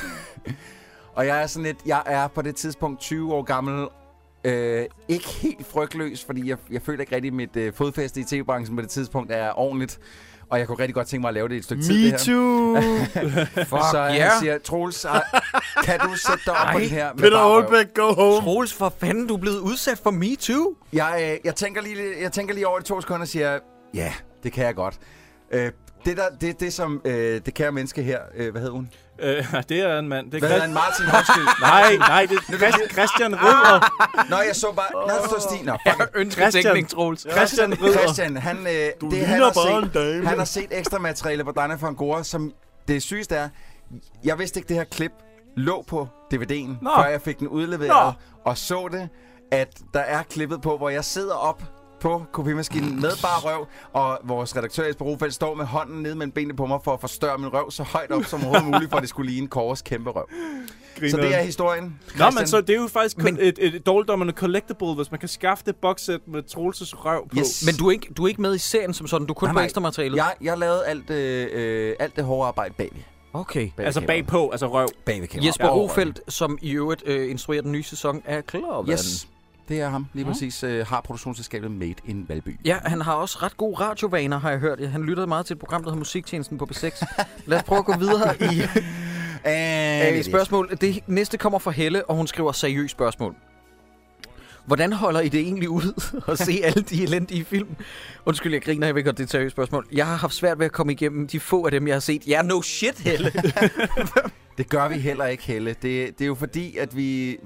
Og jeg er sådan lidt, jeg er på det tidspunkt tyve år gammel, øh, ikke helt frygtløs, fordi jeg, jeg føler ikke rigtig, mit øh, fodfæste i tv-branchen på det tidspunkt er ordentligt. Og jeg kunne rigtig godt tænke mig at lave det i et stykke tid, det Me her. too. Fuck, Så ja. han siger, Troels, ah, kan du sætte dig op på den her med Peter bar røv? Aalbæk, go home. Troels, for fanden, du er blevet udsat for Me Too. Jeg, øh, jeg, tænker lige, jeg tænker lige over de to sekunder og siger, ja, det kan jeg godt. Øh, det, der, det, det som øh, det kære menneske her, øh, hvad hed hun? Øh, det er en mand. Det er Hvad hedder han? Martin Håndskyld? Nej, nej, det er Christian, Christian Rødder. Nå, jeg så bare... Nå, der står Stig. Nå, fuck. Ønsketænkning, Troels. Christian Rødder. Christian, han, øh, Du det, han, ligner har bare set, en dame. han har set ekstra materiale på Dinah for Angora, som det sygeste er. Jeg vidste ikke, det her klip lå på D V D'en, Nå. før jeg fik den udleveret, og så det, at der er klippet på, hvor jeg sidder op på kopimaskinen med bare røv, og vores redaktør Jesper Rofeldt står med hånden nede mellem benene på mig for at forstørre min røv så højt op som overhovedet muligt, for at det skulle ligne Kåres kæmpe røv. Griner. Så det er historien. Nå, Christian. men så det er jo faktisk Men- men, et, et dårligdommerne collectible, hvis man kan skaffe det boxset med Troelses røv på. Yes. Men du er, ikke, du er ikke med i serien som sådan, du er kun Nej, på nej. ekstra materialet. Jeg, jeg lavede alt, øh, øh, alt det hårde arbejde bagved. Okay. Bag Altså kameraet. bagpå, altså røv. Bagved kameraet. Jesper Ja, Rofeldt, som i øvrigt øh, instruerer den nye sæson af Club. Yes, det er ham. Lige præcis øh, har produktionsselskabet Made in Valby. Ja, han har også ret gode radiovaner, har jeg hørt. Han lyttede meget til et program, der hedder Musiktjenesten på B seks. Lad os prøve at gå videre i øh, spørgsmål. Det næste kommer fra Helle, og hun skriver seriøst spørgsmål. Hvordan holder I det egentlig ud at se alle de elendige film? Undskyld, jeg griner, jeg ved godt, det er et seriøst spørgsmål. Jeg har haft svært ved at komme igennem de få af dem, jeg har set. Ja, no shit, Helle. Det gør vi heller ikke, Helle. Det, det er jo fordi, at vi...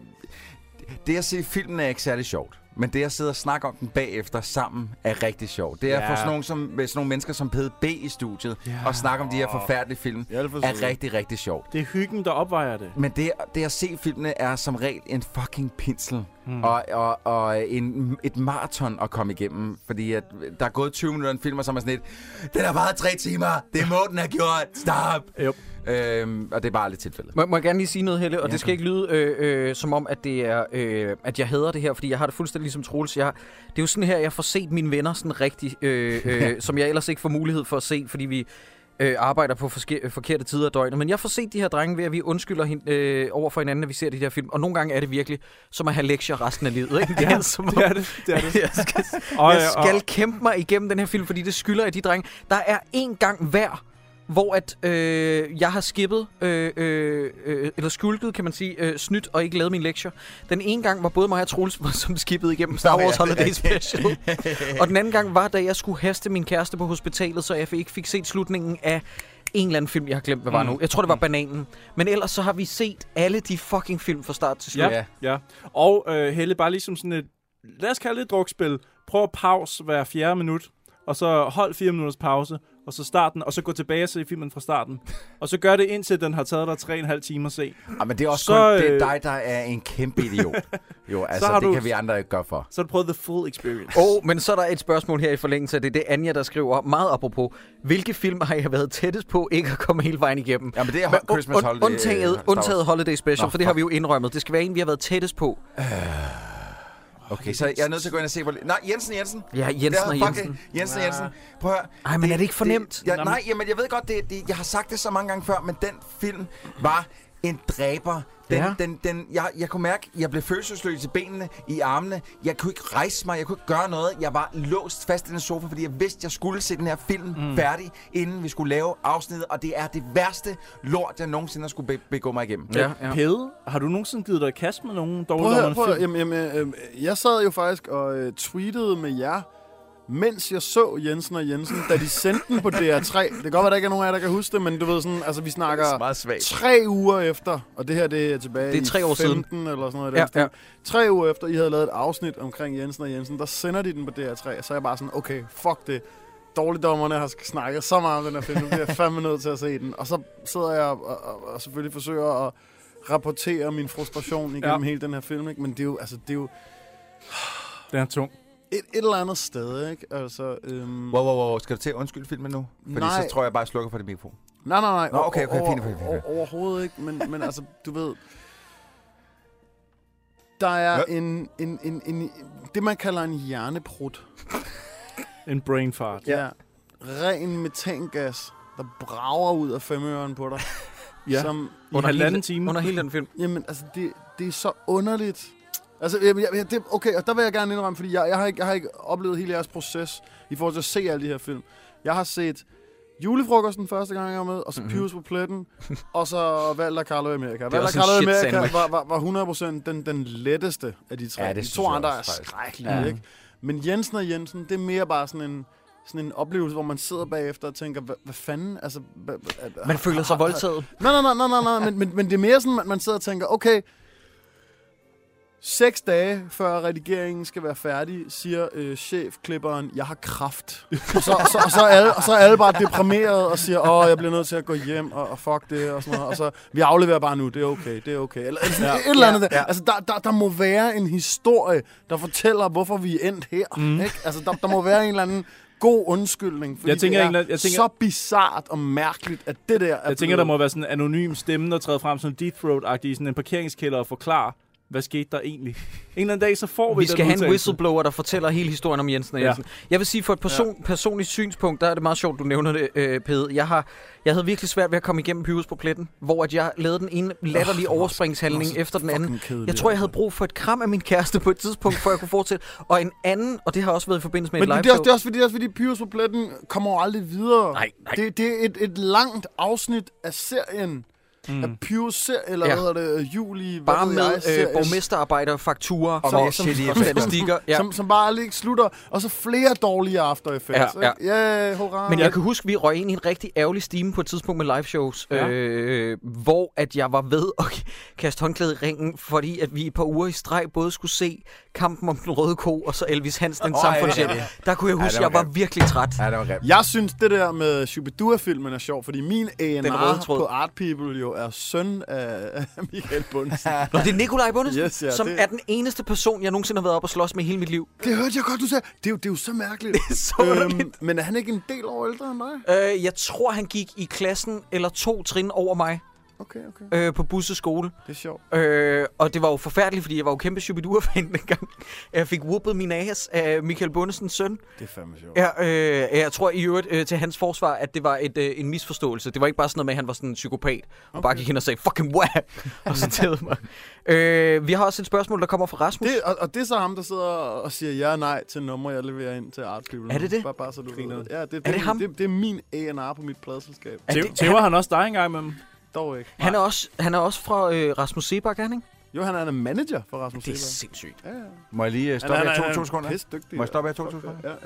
Det at se filmen er ikke særlig sjovt. Men det at sidde og snakke om den bagefter sammen er rigtig sjovt. Det er Ja. for sådan nogle, som, med sådan nogle mennesker som P D B i studiet Ja. og snakke om de her forfærdelige film Jeg er alt for er sød. rigtig, rigtig sjovt. Det er hyggen, der opvejer det. Men det, det at se filmene er som regel en fucking pinsel. Hmm. Mm. Og, og, og en, et maraton at komme igennem. Fordi at der er gået tyve minutter en film, og så er man sådan lidt, den har varet tre timer, det må den have gjort, stop! Yep. Øhm, og det er bare lidt tilfældet. Må, må jeg gerne lige sige noget, Helle? Og Ja, det skal kom. ikke lyde øh, øh, som om, at det er, øh, at jeg hader det her, fordi jeg har det fuldstændig ligesom Troels. Jeg, det er jo sådan her, jeg får set mine venner sådan rigtig, øh, øh, som jeg ellers ikke får mulighed for at se, fordi vi øh, arbejder på forske- forkerte tider af døgnet. Men jeg får set de her drenge ved, at vi undskylder hin- øh, over for hinanden, når vi ser de her film. Og nogle gange er det virkelig som at have lektier resten af livet. Ikke? Det er som Det er det. Det er det. jeg skal, Og, jeg og- skal kæmpe mig igennem den her film, fordi det skylder jeg de drenge. Der er en gang hver, hvor at øh, jeg har skippet, øh, øh, øh, eller skulket, kan man sige, øh, snydt og ikke lavet min lektier. Den ene gang var både mig og Troels, som skippede igennem Star Wars Holiday Special. Og den anden gang var, da jeg skulle haste min kæreste på hospitalet, så jeg ikke fik set slutningen af en eller anden film, jeg har glemt, hvad var Mm. nu. Jeg tror, det var Bananen. Men ellers så har vi set alle de fucking film fra start til slut. Ja, ja. Og øh, Helle, bare ligesom sådan et, lad os kalde det et drukspil. Prøv at pause hver fjerde minut, og så hold fire minutters pause, og så starten, og så gå tilbage og se filmen fra starten. Og så gør det indtil den har taget dig tre og en halv time at se. Ja, men det er også Så, så, kun, det er øh, dig, der er en kæmpe idiot. Jo, altså, har det du- kan vi andre ikke gøre for. Så har du prøvet the full experience. Oh, men så er der et spørgsmål her i forlængelse af det. Det er Anja, der skriver meget apropos. Hvilke film har jeg været tættest på ikke at komme hele vejen igennem? Ja, men det er Men Hot Christmas und- Holiday. Undtaget, øh, Star Wars. undtaget Holiday Special, Nå, for det har fuck. vi jo indrømmet. Det skal være en, vi har været tættest på. Okay, så jeg er nødt til at gå ind og se, hvor... Nej, Jensen Jensen. Ja, Jensen og Ja, fuck Jensen. det. Jensen Jensen. Prøv at høre. Ej, men er det ikke for nemt? Det, ja, nej, jamen, jeg ved godt, det, det, jeg har sagt det så mange gange før, men den film var en dræber. Den, Ja. den, den, jeg, jeg kunne mærke, at jeg blev følelsesløs i benene, i armene. Jeg kunne ikke rejse mig, jeg kunne ikke gøre noget. Jeg var låst fast i den sofa, fordi jeg vidste, at jeg skulle se den her film mm. færdig, inden vi skulle lave afsnittet. Og det er det værste lort, jeg nogensinde har skulle be- begå mig igennem. Ja, ja. Pede, har du nogensinde givet dig i kast med nogen Prøv at høre, dårligdommerne prøv at høre. film? Jamen, jamen, øh, jeg sad jo faktisk og øh, tweetede med jer, mens jeg så Jensen og Jensen, da de sendte den på D R tre. Det kan godt være, der ikke er nogen af jer, der kan huske det, men du ved sådan, altså vi snakker meget svagt. tre uger efter, og det her det er tilbage Det er tre år i siden. femten eller sådan noget. i Ja, den stil. ja. Tre uger efter, I havde lavet et afsnit omkring Jensen og Jensen, der sender de den på D R tre, så er jeg bare sådan, okay, fuck det. Dårligdommerne har snakket så meget om den her film, nu bliver jeg fandme nødt til at se den. Og så sidder jeg og, og, og selvfølgelig forsøger at rapportere min frustration igennem Ja. hele den her film, ikke? Men det er jo, altså, det er jo Den er tung. et, et eller andet sted, ikke? Altså, øhm, Wow, wow, wow. Skal du til at undskylde filmen nu? Fordi Nej. så tror jeg bare, jeg slukker for det mikrofon. nej, nej, nej. Nå, okay, okay, over, fint, fint, fint. over, overhovedet ikke, men, men altså, du ved... Der er Ja. en, en, en, en, det, man kalder en hjerneprut. En brain fart. Ja. Ren metangas, der brager ud af femøren på dig. Ja. Som, I halvanden hele, time. Under hele den film. jamen, altså, det, det er så underligt. Altså, jeg, jeg, jeg- det, okay, og der vil jeg gerne indrømme, fordi jeg, jeg, har ikke, jeg har ikke oplevet hele jeres proces i forhold til at se alle de her film. Jeg har set Julefrokosten første gang, jeg var med, og så Mhm. Pyrus på pletten, og så Valder Carlo i Amerika. Valder også en Carlo i shit Amerika sandwich. var, var, var hundrede procent den, den letteste af de tre. Ja, det de synes to jeg andre også, er faktisk. skrækkelige, Ja. ikke? Men Jensen og Jensen, det er mere bare sådan en sådan en oplevelse, hvor man sidder bagefter og tænker, hvad, hvad fanden, altså... Hvad, hvad, Man føler sig voldtaget. Nej, nej, nej, nej, nej, men, men, men det er mere sådan, at man sidder og tænker, okay, seks dage før redigeringen skal være færdig, siger øh, chefklipperen, jeg har kræft. og, så, og, så, og, så er alle, og så er alle bare deprimeret og siger, åh, jeg bliver nødt til at gå hjem, og, og fuck det, og sådan noget. Og så, vi afleverer bare nu, det er okay, det er okay. Eller, eller ja, et eller andet. Ja, ja. Altså, der, der, der må være en historie, der fortæller, hvorfor vi er endt her. Mm. Ikke? Altså, der, der må være en eller anden god undskyldning, fordi jeg tænker, det er egentlig, jeg tænker, så bizart og mærkeligt, at det der er Jeg tænker, der må være sådan en anonym stemme, der træder frem som Deep Throat-agtig i sådan en parkeringskælder og forklarer, hvad skete der egentlig? En eller anden dag, så får vi Vi den skal have en udtalelse. whistleblower, der fortæller hele historien om Jensen og Jensen. Ja. Jeg vil sige, for et person, ja. personligt synspunkt, der er det meget sjovt, du nævner det, øh, Pede. Jeg, har, jeg havde virkelig svært ved at komme igennem Pyrus på pletten, hvor at jeg lavede den ene latterlige oh, overspringshandling også, efter den anden. Jeg tror, jeg havde brug for et kram af min kæreste på et tidspunkt, før jeg kunne fortsætte. Og en anden, og det har også været i forbindelse med Men et live det er, også, det er også fordi, det er også fordi Pyrus på pletten kommer jo aldrig videre. Nej, nej. Det, det er et, et langt afsnit af serien. Mm. Af Pyrus, eller ja. hvad hedder det, Juli, bare hvad med jeg, øh, borgmesterarbejder, fakturer og, som, som, som, og statistikker. Ja. Som, som bare aldrig ikke slutter. Og så flere dårlige after effects. Ja, ja. Yeah, hurra. Men jeg kan huske, vi røg ind i en rigtig ærgerlig stime på et tidspunkt med live shows, ja. øh, hvor at jeg var ved at kaste håndklæde i ringen, fordi at vi et par uger i streg både skulle se Kampen om den røde ko, og så Elvis Hansen, den oh, samfundshjælp. Ja, ja. Der kunne jeg huske, at ja, jeg var grimt. virkelig træt. Ja, det var grimt. Jeg synes, det der med Shubidua-filmen er sjov, fordi min A and R på Art People jo er søn af Michael Bundesen. Nå, det er Nikolaj Bundesen, yes, ja, som det... er den eneste person, jeg nogensinde har været op og slås med hele mit liv. Det hørte jeg godt, du sagde. Det er jo, det er jo så mærkeligt. Det er så øhm, men er han ikke en del år ældre end dig? Øh, jeg tror, han gik i klassen eller to trin over mig. Okay, okay. Øh, på Busse skole. Det er sjovt. Øh, og det var jo forfærdeligt, fordi jeg var jo kæmpe Shubidua-fan dengang. Jeg fik whoopet min ass af Michael Bundesens søn. Det er fandme sjovt. Ja, øh, jeg tror i øvrigt øh, til hans forsvar, at det var et, øh, en misforståelse. Det var ikke bare sådan noget med, at han var sådan en psykopat, og okay. bare gik hen og sagde, fucking whack, og så tævede mig. Øh, vi har også et spørgsmål, der kommer fra Rasmus. Det, og, og det er så ham, der sidder og siger ja og nej til numre, jeg leverer ind til Art People. Er det det? Bare, bare så du griner. Ja, det, det, er det ham? Det, det er min A and R på mit pladeselskab. Tæver han også dig engang med dem? Dog ikke. Han er også, han er også fra øh, Rasmus Sebak, han, ikke? Jo, han er en manager for Rasmus Det er Sebak. sindssygt. Ja, ja. Må jeg lige stoppe han, jer han, to, han, to sekunder? Pisse dygtig. Må jeg stoppe jer to, to sekunder? Ja, ja.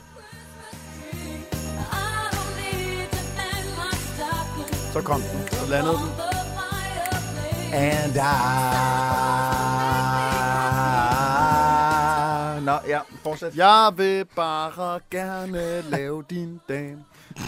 Så kom den. Så landede den. And I... Nå, ja, fortsæt. Jeg vil bare gerne lave din dame.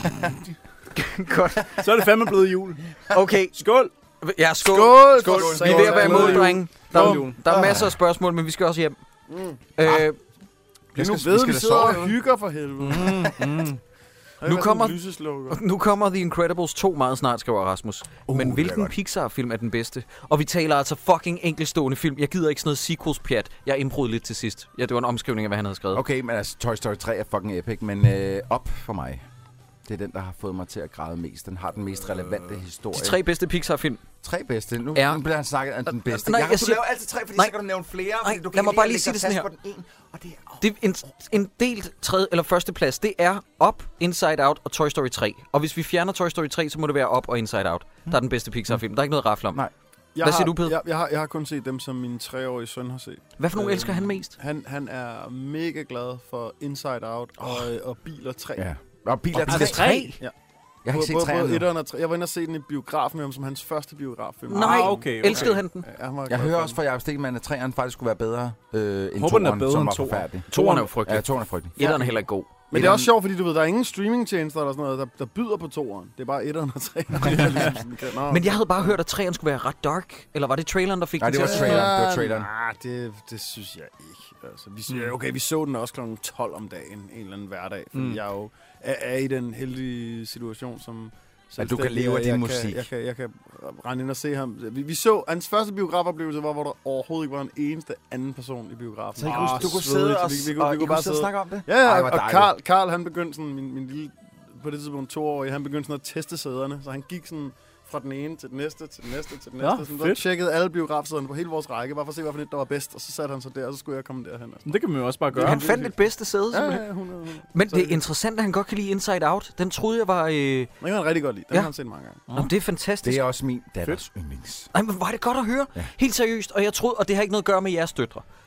Godt. Så er det fandme blevet jul. Okay. Skål! Ja, skål. Skål! skål. skål. Vi er ved at være Skål. imod, drenge. Der, Skål. der er masser af spørgsmål, men vi skal også hjem. Mm. Øh, Jeg nu skal- ved, vi skal vi da sidder sove, og hygger for helvede. Mm, mm. Nu kommer- Lyseslukker. nu kommer The Incredibles to meget snart, skriver Rasmus. Uh, Men det er hvilken godt. Pixar-film er den bedste? Og vi taler altså fucking enkeltstående film. Jeg gider ikke sådan noget sequels-pjat. Jeg indbrød lidt til sidst. Ja, det var en omskrivning af, hvad han havde skrevet. Okay, men altså, Toy Story tre er fucking epic, men øh, op for mig. Det er den, der har fået mig til at græde mest. Den har den mest relevante historie. De tre bedste Pixar-film. Tre bedste. Nu, Er- nu bliver han snakket om den bedste. Nej, jeg, jeg du siger- laver altid tre, fordi Nej. så kan du nævne flere. Nej, fordi du kan lad mig ikke bare lide lige at sige lægge det dig sådan fast på den ene, og det er, oh. Det er en, en delt tredje eller første plads. Det er Up, Inside Out og Toy Story tre. Og hvis vi fjerner Toy Story tre, så må det være Up og Inside Out. Der er den bedste Pixar-film. Der er ikke noget at rafle om. Nej. Jeg Hvad har, siger du, Peder? Jeg, jeg, har, jeg har kun set dem, som min treårige søn har set. Hvad for nogle Øh, elsker han mest? Han, han er mega glad for Inside Out og, oh. og Biler tre. Ja. Og biler Og Biler tre. tre? Ja. Jeg har ikke set Både, træerne. både etteren og tre. Jeg var inde og se den i biografen med ham som hans første biograffilm. Nej, Ah, okay, okay. elskede han den? Ja, han var Jeg glad hører for også fra Jacob Stegmann, at træerne faktisk skulle være bedre øh, end Håber, den er toeren, bedre som end var toeren. forfærdelig. Toren er jo Ja, frygtelig. toeren er frygtelig. Etteren er heller ikke god. Men det er også sjovt, fordi du ved, der er ingen streamingtjenester eller sådan noget, der, der byder på toeren. Det er bare etteren og treeren. Ligesom Men jeg havde bare hørt, at træerne skulle være ret dark. Eller var det traileren, der fik Nej, den det til var at- traileren. Det var traileren. Nej, det, det synes jeg ikke. Altså, vi, mm. Okay, vi så den også klokken tolv om dagen, en eller anden hverdag. Fordi Mm. mm. jeg jo er, er i den heldige situation, som... At du kan selvstændig, leve af og din jeg musik. Kan, jeg, kan, jeg kan rende ind og se ham. Vi, vi så, hans første biografoplevelse var, hvor der overhovedet ikke var en eneste anden person i biografen. Så I kunne, Åh, du kunne svedigt, sidde så og, vi, vi, vi, og vi I kunne kunne bare sidde og sidde. snakke om det? Ja, ja, Ej, hvor og dejligt. Karl, Karl, han begyndte sådan, min, min lille, på det tidspunkt toårige, han begyndte sådan at teste sæderne, så han gik sådan fra den ene til den næste, til den næste, til den Nå, næste. Sådan, så fedt. tjekkede alle biografsæderne på hele vores række, bare for at se, hvilken et, der var bedst, og så satte han sig der, og så skulle jeg komme derhen. Men det kan man jo også bare gøre. Han fandt det bedste sæde, Ja, simpelthen. ja, hundrede, hundrede. Men Så det er interessant, at han godt kan lide Inside Out. Den troede jeg var... Øh... Den kan han rigtig godt lide. Den Ja. har han set mange gange. Nå, det er fantastisk. Det er også min datters yndlings. Ej, men var det godt at høre. Ja. Helt seriøst. Og jeg troede, og det har ikke noget at gøre med jeres døtre.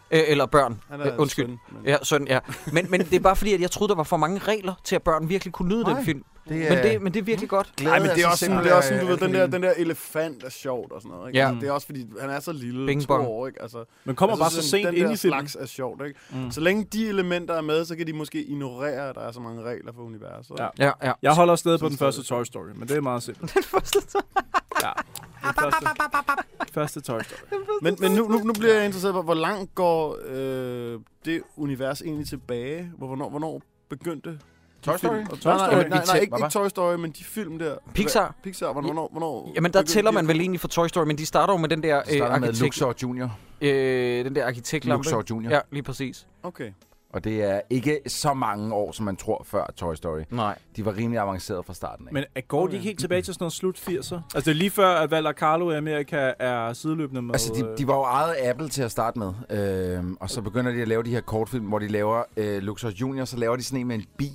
Øh, eller børn. Han er Øh, undskyld. søn, men- Ja, søn, ja. Men, men det er bare fordi, at jeg troede, der var for mange regler til, at børn virkelig kunne nyde Nej, den film. det Men det, men det er virkelig godt. Nej, men det er så også sådan, simpelt, det er også sådan, øh, du ved, den der, alkalin. den der elefant er sjovt og sådan noget, ikke? Ja. Altså, det er også fordi, han er så lille, Bing to bong. år, ikke? Altså, Men kommer altså, bare så sådan, sent den ind der i filmen. slags er sjovt, ikke? Mm. Så længe de elementer er med, så kan de måske ignorere, at der er så mange regler for universet. Ja. Ja, ja. Jeg holder stadig på Sådan den står første det. Toy Story, men det er meget simpelt. Den første Ja. Den første, første Toy Story. Men, men nu, nu, nu bliver jeg interesseret på, hvor langt går øh, det univers egentlig tilbage? Hvor, hvornår, hvornår begyndte Toy Story? film? Toy Nej, nej, Story? nej, nej, nej, ikke, Hvad? ikke Toy Story, men de film der. Pixar? Hvad- Pixar, hvornår, hvornår, hvornår Jamen, der begyndte tæller de man at- vel egentlig for Toy Story, men de starter jo med den der Det starter øh, med arkitekt... Luxor Junior. Øh, den der arkitektlampe. Luxor Junior. Ja, lige præcis. Okay. Og det er ikke så mange år, som man tror før Toy Story. Nej. De var rimelig avanceret fra starten af. Men går de ikke helt tilbage til sådan noget slut firser? Altså, det er lige før, at Valder Carlo i Amerika er sideløbende med... Altså, de, de var jo ejet af Apple til at starte med. Øhm, og så begynder de at lave de her kortfilm, hvor de laver øh, Luxor Junior, så laver de sådan en med en bi,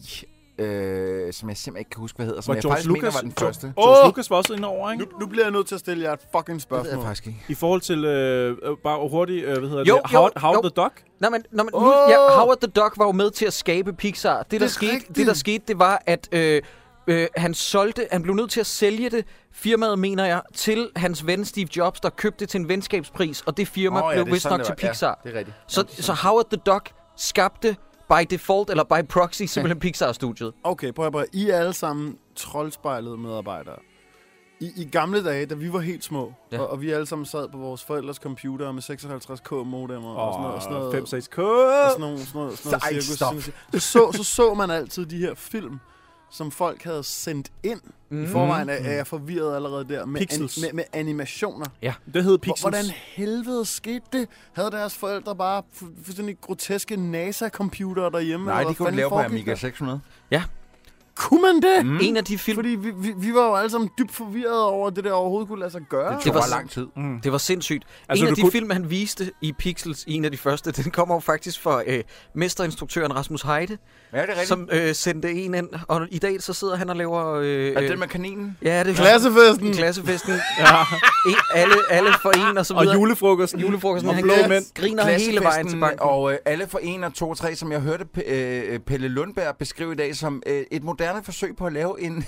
øh, som jeg simpelthen ikke kan huske, hvad hedder. Som Hvor jeg George faktisk Lucas, mener var den første. George Åh! Lucas var også inde over, ikke? Nu, nu bliver jeg nødt til at stille jer et fucking Det ved spørgsmål. jeg faktisk ikke. I forhold til, øh, øh, bare hurtigt, øh, hvad hedder Jo, det? jo, Howard, Howard jo. the Duck? Nå, men, nå, men nu, Åh! ja, Howard the Duck var jo med til at skabe Pixar. Det, der, er skete, rigtigt. det der skete, det var, at øh, øh, han solgte, han blev nødt til at sælge det, firmaet, mener jeg, til hans ven Steve Jobs, der købte det til en venskabspris, og det firma Åh, ja, blev det er vist sådan, nok det til var. Pixar. Ja, det er rigtigt. Så, så Howard the Duck skabte by default, eller by proxy, simpelthen Pixar-studiet. Okay, prøv at prøve. I er alle sammen troldspejlede medarbejdere. I, I gamle dage, da vi var helt små, Ja. ja. og, og vi alle sammen sad på vores forældres computer med seksoghalvtreds K modemmer og sådan noget, og sådan noget, fem seks K. og sådan noget, sådan noget, sådan noget Ej, cirkus. stop. Sådan noget. Så, så, så så man altid de her film, som folk havde sendt ind. Mm. I forvejen er, er jeg forvirret allerede der med, an, Pixels. med, med animationer. Det hed Hvor- Pixels. Hvordan helvede skete det? Havde deres forældre bare fu- fuldstændig groteske NASA-computere derhjemme? Nej, eller de hvad kunne fanden lave på foregik Amiga der? seks hundrede. Kunne man det? Mm. En af de film, Fordi vi, vi, vi var jo alle sammen dybt forvirrede over, at det der overhovedet kunne lade sig gøre. Det Det tog var bare s- lang tid. Mm. det var sindssygt. Altså, Altså, en af du de kunne- film, han viste i Pixels, i en af de første, den kommer jo faktisk fra øh, mesterinstruktøren Rasmus Heide, Ja, det er rigtigt. som øh, sendte en ind, og i dag så sidder han og laver... Øh, Er det den med kaninen? Ja, det er Klassefesten! klassefesten. Ja. En, alle, alle for en og så Og videre. julefrokosten. Julefrokosten. Og Han blå glas- mænd. griner hele vejen til Klassefesten, banken. og øh, alle for en og to og tre, som jeg hørte P- øh, Pelle Lundberg beskrive i dag, som øh, et moderne forsøg på at lave en,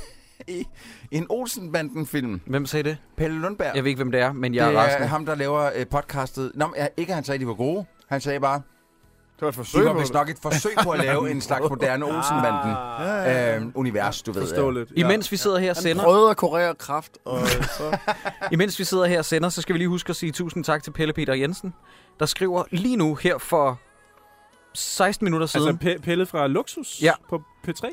en Olsen-banden-film. Hvem sagde det? Pelle Lundberg. Jeg ved ikke, hvem det er, men jeg det er er rasende. ham, der laver øh, podcastet. Nå, men, ja, ikke at han sagde, at de var gode. Han sagde bare, Det var et forsøg det var på vist det. nok et forsøg på at lave en slags moderne Olsen-banden. Ja, ja, ja. Øh, univers, du ved. Ja. Forståeligt. Imens vi sidder her og Han sender, prøvede at kurere kraft, og øh, så... imens vi sidder her og sender, så skal vi lige huske at sige tusind tak til Pelle Peter Jensen, der skriver lige nu her for seksten minutter siden. Altså P- Pelle fra Luxus Ja. på P tre?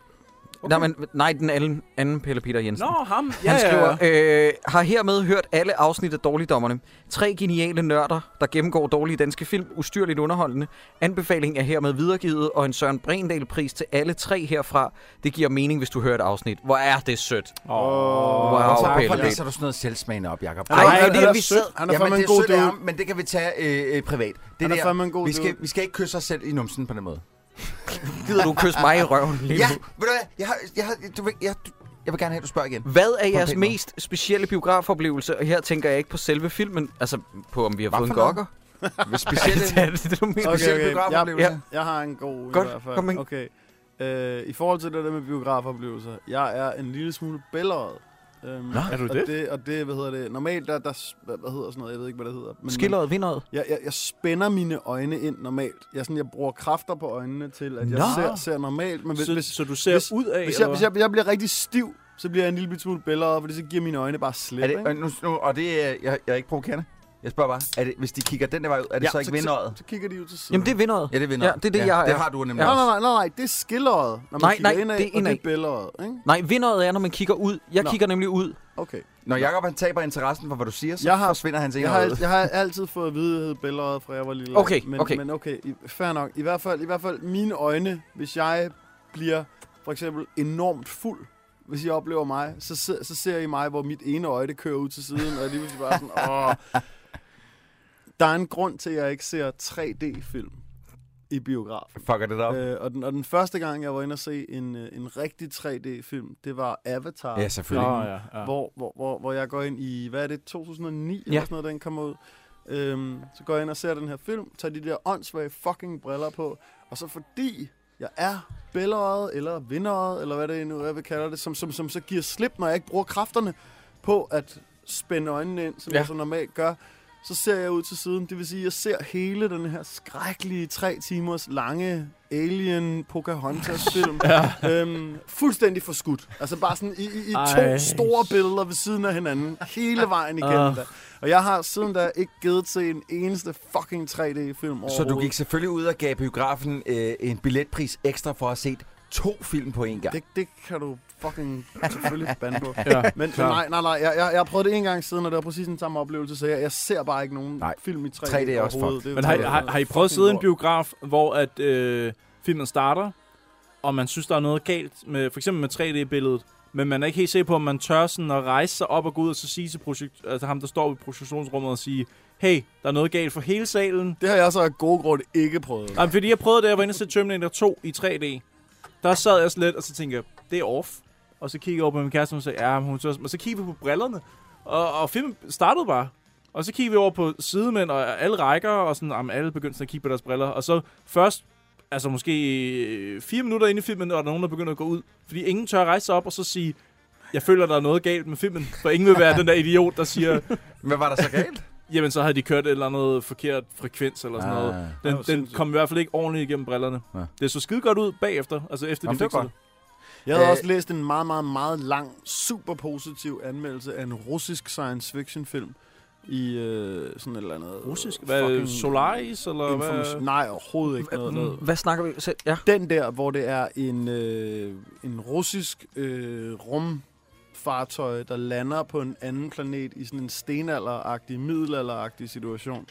Okay. Nej, men, nej, den anden, anden Pelle Peter Jensen. Nå, ham. Ja, Han skriver, ja. øh, har hermed hørt alle afsnit af Dårligdommerne. Tre geniale nørder, der gennemgår dårlige danske film, ustyrligt underholdende. Anbefaling er hermed videregivet, og en Søren Brendal-pris til alle tre herfra. Det giver mening, hvis du hører et afsnit. Hvor er det sødt. Åh. Wow, Og så Pelle hvorfor Peter. læser du sådan noget selvsmagende op, Jacob? Ej, han, det er han, er vi sød. sad- Han er Jamen, fandme det en er god sødt af dude. ham, men det kan vi tage øh, øh, privat. Det Han er der, fandme en god vi skal, dude. vi skal ikke kysse os selv i numsen på den måde. Gider du kysse mig i røven lige Ja, nu? ved du hvad? Jeg, har, jeg, har, du, vil- jeg, du, jeg vil gerne have, at du spørger igen. Hvad er en jeres pæn måde. mest specielle biografoplevelse? Og her tænker jeg ikke på selve filmen, altså på om vi har Hvad fået en for noget? gokker. Hvis specielle, det er det, du mener. Okay, specielle okay. biografoplevelse. Ja. Jeg har en god Godt, i hvert fald. kom ind. Okay. Øh, I forhold til det der med biografoplevelser, jeg er en lille smule bællerød. Øhm, Nå, er du og det? det? Og det, hvad hedder det? Normalt, der, der hvad, hvad hedder sådan noget? Jeg ved ikke, hvad det hedder. Men, Skilleret, vinderet. Jeg, jeg, jeg spænder mine øjne ind normalt. Jeg, sådan, jeg bruger kræfter på øjnene til, at jeg Nå. ser, ser normalt. Men hvis, Så, hvis, så du ser hvis- ud af, hvis, eller jeg, hvis, jeg, hvis jeg bliver rigtig stiv, så bliver jeg en lille smule bællerød, fordi så giver mine øjne bare slip. Er det, ikke? øh, nu, nu, og det er, jeg, jeg er ikke provokerende. Jeg spørger bare, er det, hvis de kigger den der vej ud, er det Ja, så ikke så- vindøjet? Så kigger de ud til siden. Jamen, det er vinderet. Ja, det er vindøjet. Ja, det er det, jeg Det er. har du nemlig Nej, også. nej, nej, nej, det er skilleret, når man Nej, kigger nej, indad, det er og det indad. er bællerød, ikke? Nej, vinderet er, når man kigger ud. Jeg Nå. kigger nemlig ud. Okay. Når Jacob han taber interessen for, hvad du siger, så Jeg har- forsvinder hans Jeg har, ene al- jeg har altid fået at vide, at jeg hed bællerød, fra jeg var lille. Okay, men, okay. Men okay, i, fair nok. I hvert, fald, I hvert fald mine øjne, hvis jeg bliver for eksempel enormt fuld, hvis I oplever mig, så, se, så ser I mig, hvor mit ene øje det kører ud til siden, og jeg lige pludselig bare sådan, åh. Der er en grund til, at jeg ikke ser tre D-film i biografen. Fucker det op. Øh, og, den, og den første gang, jeg var inde og se en, øh, en rigtig tre D-film, det var Avatar. Ja, selvfølgelig. Nå, ja, ja. Hvor, hvor, hvor, hvor jeg går ind i, hvad er det, to tusind og ni Ja. eller sådan noget, den kommer ud. Øhm, så går jeg ind og ser den her film, tager de der åndssvage fucking briller på, og så fordi jeg er bællerøjet, eller vinderøjet, eller hvad det nu er, jeg vil kalde det, som, som, som så giver slip, når jeg ikke bruger kræfterne på at spænde øjnene ind, som ja. jeg så normalt gør, så ser jeg ud til siden. Det vil sige, at jeg ser hele den her skrækkelige tre timers lange Alien Pocahontas-film ja. øhm, fuldstændig forskudt. Altså bare sådan i, i, i to store billeder ved siden af hinanden, hele vejen igennem. Uh. Da. Og jeg har siden da ikke givet til en eneste fucking tre D-film overhovedet. Så du gik selvfølgelig ud og gav biografen øh, en billetpris ekstra for at have set to film på en gang? Det, det kan du fucking selvfølgelig bande på. Ja, men nej, nej, nej. Jeg, jeg, jeg har prøvet det en gang siden, og det var præcis den samme oplevelse, så jeg, jeg ser bare ikke nogen nej. film i tre D, tre D er også overhovedet. Men har, har, har I prøvet at sidde i en biograf, hvor at, øh, filmen starter, og man synes, der er noget galt med, for eksempel med tre D-billedet, men man er ikke helt sikker på, om man tør sådan at rejse sig op og gå ud og så sige til projekt, altså ham, der står i projektionsrummet og sige, hey, der er noget galt for hele salen. Det har jeg så af gode grunde ikke prøvet. Nej, fordi jeg prøvede det, jeg var inde og se Terminator to i tre D. Der sad jeg så lidt, og så tænkte jeg, det er off. Og så kiggede jeg over på min kæreste, og hun sagde, ja, hun så, og så kiggede vi på brillerne, og, og filmen startede bare. Og så kiggede vi over på sidemænd, og alle rækker, og sådan, jamen, alle begyndte at kigge på deres briller. Og så først, altså måske fire minutter inde i filmen, og der er nogen, der begynder at gå ud. Fordi ingen tør rejse sig op og så sige, jeg føler, der er noget galt med filmen. For ingen vil være den der idiot, der siger... Hvad var der så galt? Jamen, så havde de kørt et eller andet forkert frekvens eller sådan ah, noget. Den, den kom i hvert fald ikke ordentligt igennem brillerne. Ja. Det så skide godt ud bagefter, altså efter Jamen, de fik det. Jeg havde Æh, også læst en meget, meget, meget lang, super positiv anmeldelse af en russisk science fiction film i øh, sådan et eller andet... Russisk? Hvad, Solaris, eller hvad? Nej, overhovedet ikke noget. noget. Hvad snakker vi? Ja. Den der, hvor det er en, øh, en russisk øh, rum... fartøj, der lander på en anden planet i sådan en stenalderagtig, middelalderagtig situation.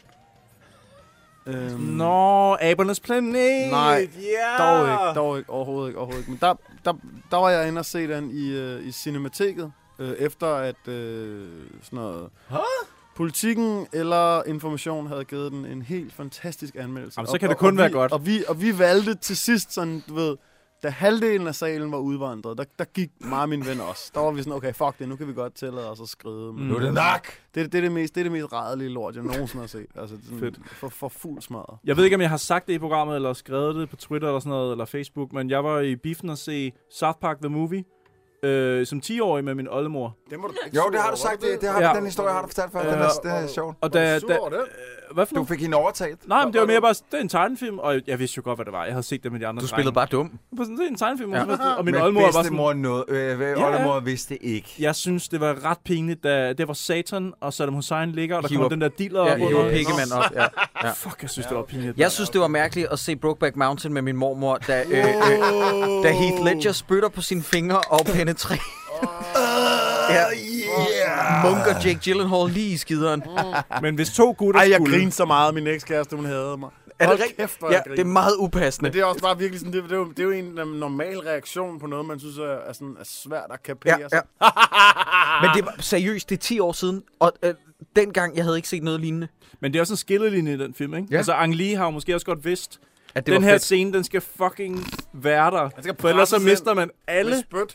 Øhm, Nå, abernes planet! Nej, yeah. dog ikke, dog ikke, overhovedet ikke, overhovedet ikke. Men der, der, der var jeg inde og se den i, uh, i Cinemateket, uh, efter at uh, sådan noget... Huh? Politikken eller Information havde givet den en helt fantastisk anmeldelse. Jamen, så kan og, det kun og, være vi, godt. Og vi, og vi valgte til sidst sådan, du ved... Da halvdelen af salen var udvandret, der, der gik mig og min ven også. Der var vi sådan, okay, fuck det, nu kan vi godt tillade os at skride. Mm. Nu er det nok! Det, det, er det, mest, det er det mest rædelige lort, jeg nogensinde har set. Altså, sådan, for, for fuld smadret. Jeg ved ikke, om jeg har sagt det i programmet, eller skrevet det på Twitter eller sådan noget, eller Facebook, men jeg var i biffen og se South Park The Movie, øh, som ti-årig med min oldemor. Det må du ikke. Jo, det har du sagt, det, det har ja. Den historie har du fortalt før, øh, den er, det er sjovt. Og da, da, hvad for du fik hende overtalt? Nej, men det var mere bare, det er en tegnefilm, og jeg vidste jo godt, hvad det var. Jeg havde set det med de andre. Du spillede bare dum. Det er en tegnefilm, ja. Og min men oldemor var sådan... Men noget, øh, ja, oldemor ja. vidste ikke. Jeg synes, det var ret pinligt, da det var Satan, og Saddam Hussein ligger, og der hiver, kommer den der dealer ja, op. Ja, hiver pikkemand op. Ja. Ja. Fuck, jeg synes, det var pinligt. Jeg synes, det var mærkeligt at se Brokeback Mountain med min mormor, da, øh, øh, da Heath Ledger spytter på sine fingre og penetrerer. Ja, yeah. Munker Jake Gyllenhaal lige i skideren. Mm. Men hvis to gutter Ej, jeg skulle... grinede så meget, min ekskæreste, hun havde mig. Er det rigtigt? Ja, det er meget upassende. Men det er også bare virkelig sådan, det, det, er, jo, det er jo en normal reaktion på noget, man synes er, er, sådan, er svært at kapere. Ja, ja. Men det var seriøst, det er ti år siden, og øh, dengang, jeg havde ikke set noget lignende. Men det er også en skillelinje i den film, ikke? Ja. Altså, Ang Lee har jo måske også godt vidst, at det den her fedt. scene, den skal fucking være der. For ellers så mister man alle...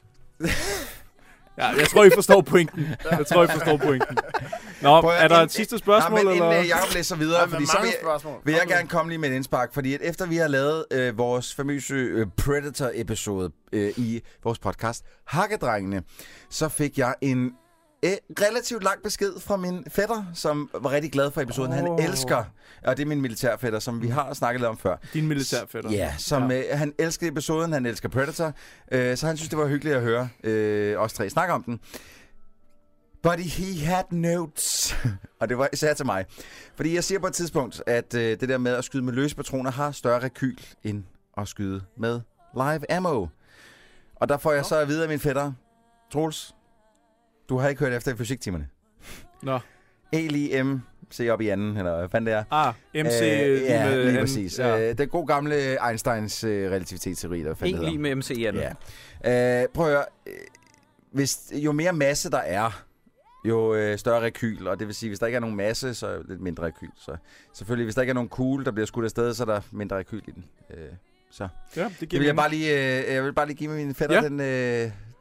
Ja, jeg tror, I forstår pointen. Jeg tror, I forstår pointen. Nå, Prøv, er der et sidste spørgsmål? Nej, men eller? inden Jacob læser videre, ja, fordi så vil jeg, vil jeg gerne komme lige med et indspark, fordi at efter vi har lavet øh, vores famøse øh, Predator-episode øh, i vores podcast, Hakkedrengene, så fik jeg en øh, relativt lang besked fra min fætter, som var rigtig glad for episoden. Oh. Han elsker, og det er min militærfætter, som vi har snakket lidt om før. Din militærfætter? Ja, som ja. Øh, han elskede episoden, han elsker Predator, øh, så han synes, det var hyggeligt at høre øh, os tre snakke om den. But he had notes. Og det var især til mig. Fordi jeg siger på et tidspunkt, at øh, det der med at skyde med løse patroner har større rekyl end at skyde med live ammo. Og der får jeg så at vide af min fætter, Troels, du har ikke hørt efter i fysiktimerne. Nå. E lige M, C op i anden, eller hvad fanden det er. Ah, M C øh, ja, med lige præcis. Ja. Øh, den gode gamle Einsteins øh, relativitetsteori, der fandt det. E lige med M C i anden. Ja. Øh, prøv at høre. Hvis, jo mere masse der er, jo øh, større rekyl, og det vil sige, hvis der ikke er nogen masse, så er lidt mindre rekyl. Så selvfølgelig, hvis der ikke er nogen kugle, der bliver skudt afsted, så er der mindre rekyl i den. Øh, så ja, det, det vil jeg bare lige, øh, jeg vil bare lige give min fætter ja. den, øh,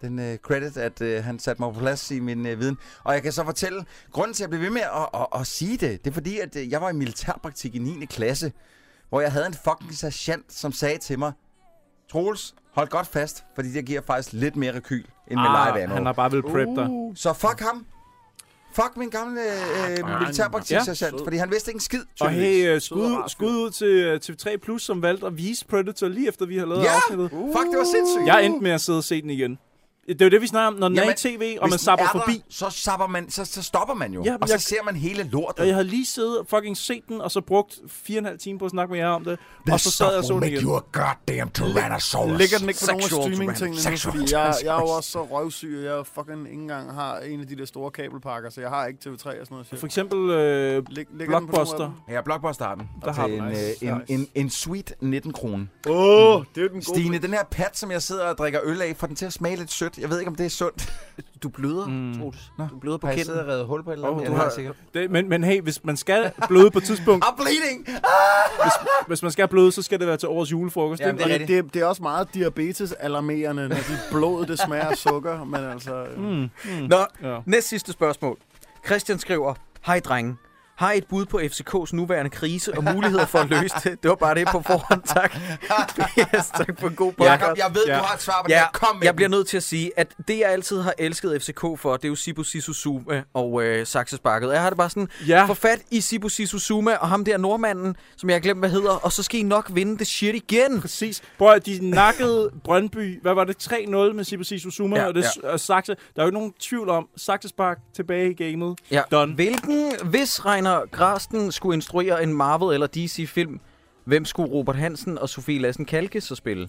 den uh, credit, at uh, han satte mig på plads i min uh, viden. Og jeg kan så fortælle, grunden til, at jeg blev ved med at, at, at, at sige det, det er fordi, at uh, jeg var i militærpraktik i niende klasse, hvor jeg havde en fucking sergeant, som sagde til mig, Troels, hold godt fast, fordi det giver faktisk lidt mere rekyl, end med Ah, live han har bare vil prep dig. Uh. Så fuck ham. Fuck min gamle øh, militærpraktiksergeant, ja. fordi han vidste ikke en skid. Og hey, uh, Sød og skud, rar skud ud til T V tre Plus, som valgte at vise Predator lige efter, vi har lavet Ja! afsnittet. Uh. Fuck, det var sindssygt. Jeg endte med at sidde og se den igen. Det er jo det, vi snakker om, når den er i tv, og man zapper forbi. Der, så, zapper man, så, så stopper man jo, Ja, og så jeg- ser man hele lortet. Og jeg havde lige siddet og fucking set den, og så brugt fire og en halv time på at snakke med jer om det. Og så sad jeg og så den igen. a goddamn tyrannosaurus. Ligger den ikke på nogle af Sexual streaming-tingene nu? tyrannosaurus. Fordi jeg, jeg er jo også så røvsyg, og jeg fucking ikke engang har en af de der store kabelpakker, så jeg har ikke T V tre og sådan noget shit. For eksempel øh, Lig, ligger den på nogle af Blockbuster. dem? Ja, Blockbuster har den. Der Og har til du. en, Nice. øh, en, Nice. en, en sweet nitten kroner. Åh, oh, det er jo den gode. Stine, den her pat, som jeg sidder og drikker øl af, får den til at smage lidt sødt. Jeg ved ikke, om det er sundt. Du bløder, Mm. Troels. Nå. Du bløder på Har jeg kinden. siddet og reddet hul på et eller Åh, andet? du Ja, det har- sikkert. Det, men, men hey, hvis man skal bløde på et tidspunkt, I'm bleeding! hvis man skal bløde, så skal det være til årets julefrokost. Jamen, ikke? det er Det, rigtigt. det, det er også meget diabetes-alarmerende, når de blod, det smager af sukker, men altså... Mm, mm. Nå, Ja. næst sidste spørgsmål. Christian skriver, hej drenge. Har I et bud på F C K's nuværende krise og muligheder for at løse det? Det var bare det på forhånd, tak. Yes, tak for en god podcast. Jakob, jeg ved, Ja. du har et svar på det Ja, her. Kom med jeg den. bliver nødt til at sige, at det jeg altid har elsket F C K for, det er jo Sibu Sisuzuma og øh, Saxesparket. Jeg har det bare sådan, Ja. få fat i Sibu Sisuzuma og ham der nordmanden, som jeg har glemt, hvad hedder, og så skal I nok vinde det shit igen. Præcis. Prøv at de nakkede Brøndby, hvad var det, tre nul med Sibu Sisuzuma, Ja, og det ja. Saxe. Der er jo ikke nogen tvivl om, Saxespark tilbage i gamet. Ja. Done. Hvilken, hvis Reiner Grasten skulle instruere en Marvel- eller D C-film, hvem skulle Robert Hansen og Sofie Lassen Kalke så spille?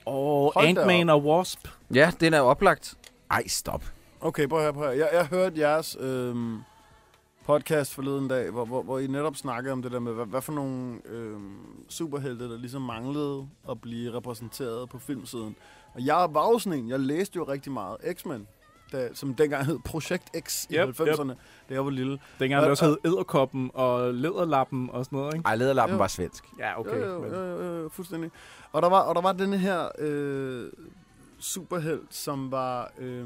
Og Hold da Ant-Man og Wasp. Ja, den er jo oplagt. Ej, stop. Okay, prøv at høre, prøv at høre. Jeg, jeg hørte jeres øhm, podcast forleden dag, hvor, hvor, hvor I netop snakkede om det der med, hvad, hvad for nogle øhm, superhelte, der ligesom manglede at blive repræsenteret på filmsiden. Og jeg var jo sådan en, jeg læste jo rigtig meget X-Men, der, som dengang hed Projekt X i Yep, halvfemserne, da jeg var lille. Dengang det Øh, også hed Edderkoppen og Læderlappen og sådan noget, ikke? Ej, lederlappen Jo. var svensk. Ja, okay. Jo, jo, men- jo, jo, jo, fuldstændig. Og der var, og der var denne her øh, superhelt, som var øh,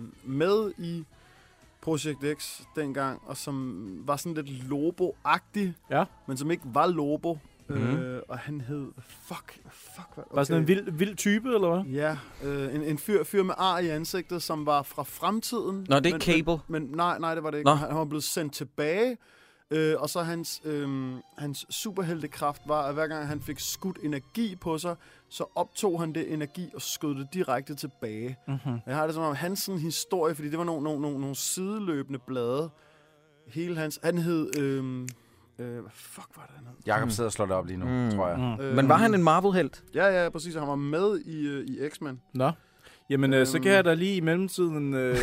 med i Projekt X dengang, og som var sådan lidt Lobo-agtig, Ja. men som ikke var Lobo. Mhm. Øh, og han hed... Fuck, fuck, hvad? Okay. Var sådan en vild, vild type, eller hvad? Ja, øh, en, en fyr, fyr med ar i ansigtet, som var fra fremtiden. Nå, det er ikke men, Cable. Men, men nej, nej, det var det ikke. Nå. Han, han var blevet sendt tilbage, øh, og så hans, øh, hans superheltekraft var, at hver gang han fik skudt energi på sig, så optog han det energi og skød det direkte tilbage. Mm-hmm. Jeg har det som om hans sådan, historie, fordi det var nogle, nogle, nogle, nogle sideløbende blade. Hele hans... Han hed... Øh, øh, hvad fuck var det, han hed? Jakob sidder og slår det op lige nu, Mm. tror jeg. Mm. Øh, Men var han en Marvel-helt? Ja, ja, præcis. Han var med i, øh, i X-Men. Nå. Jamen, øh, så kan jeg da lige i mellemtiden... Øh...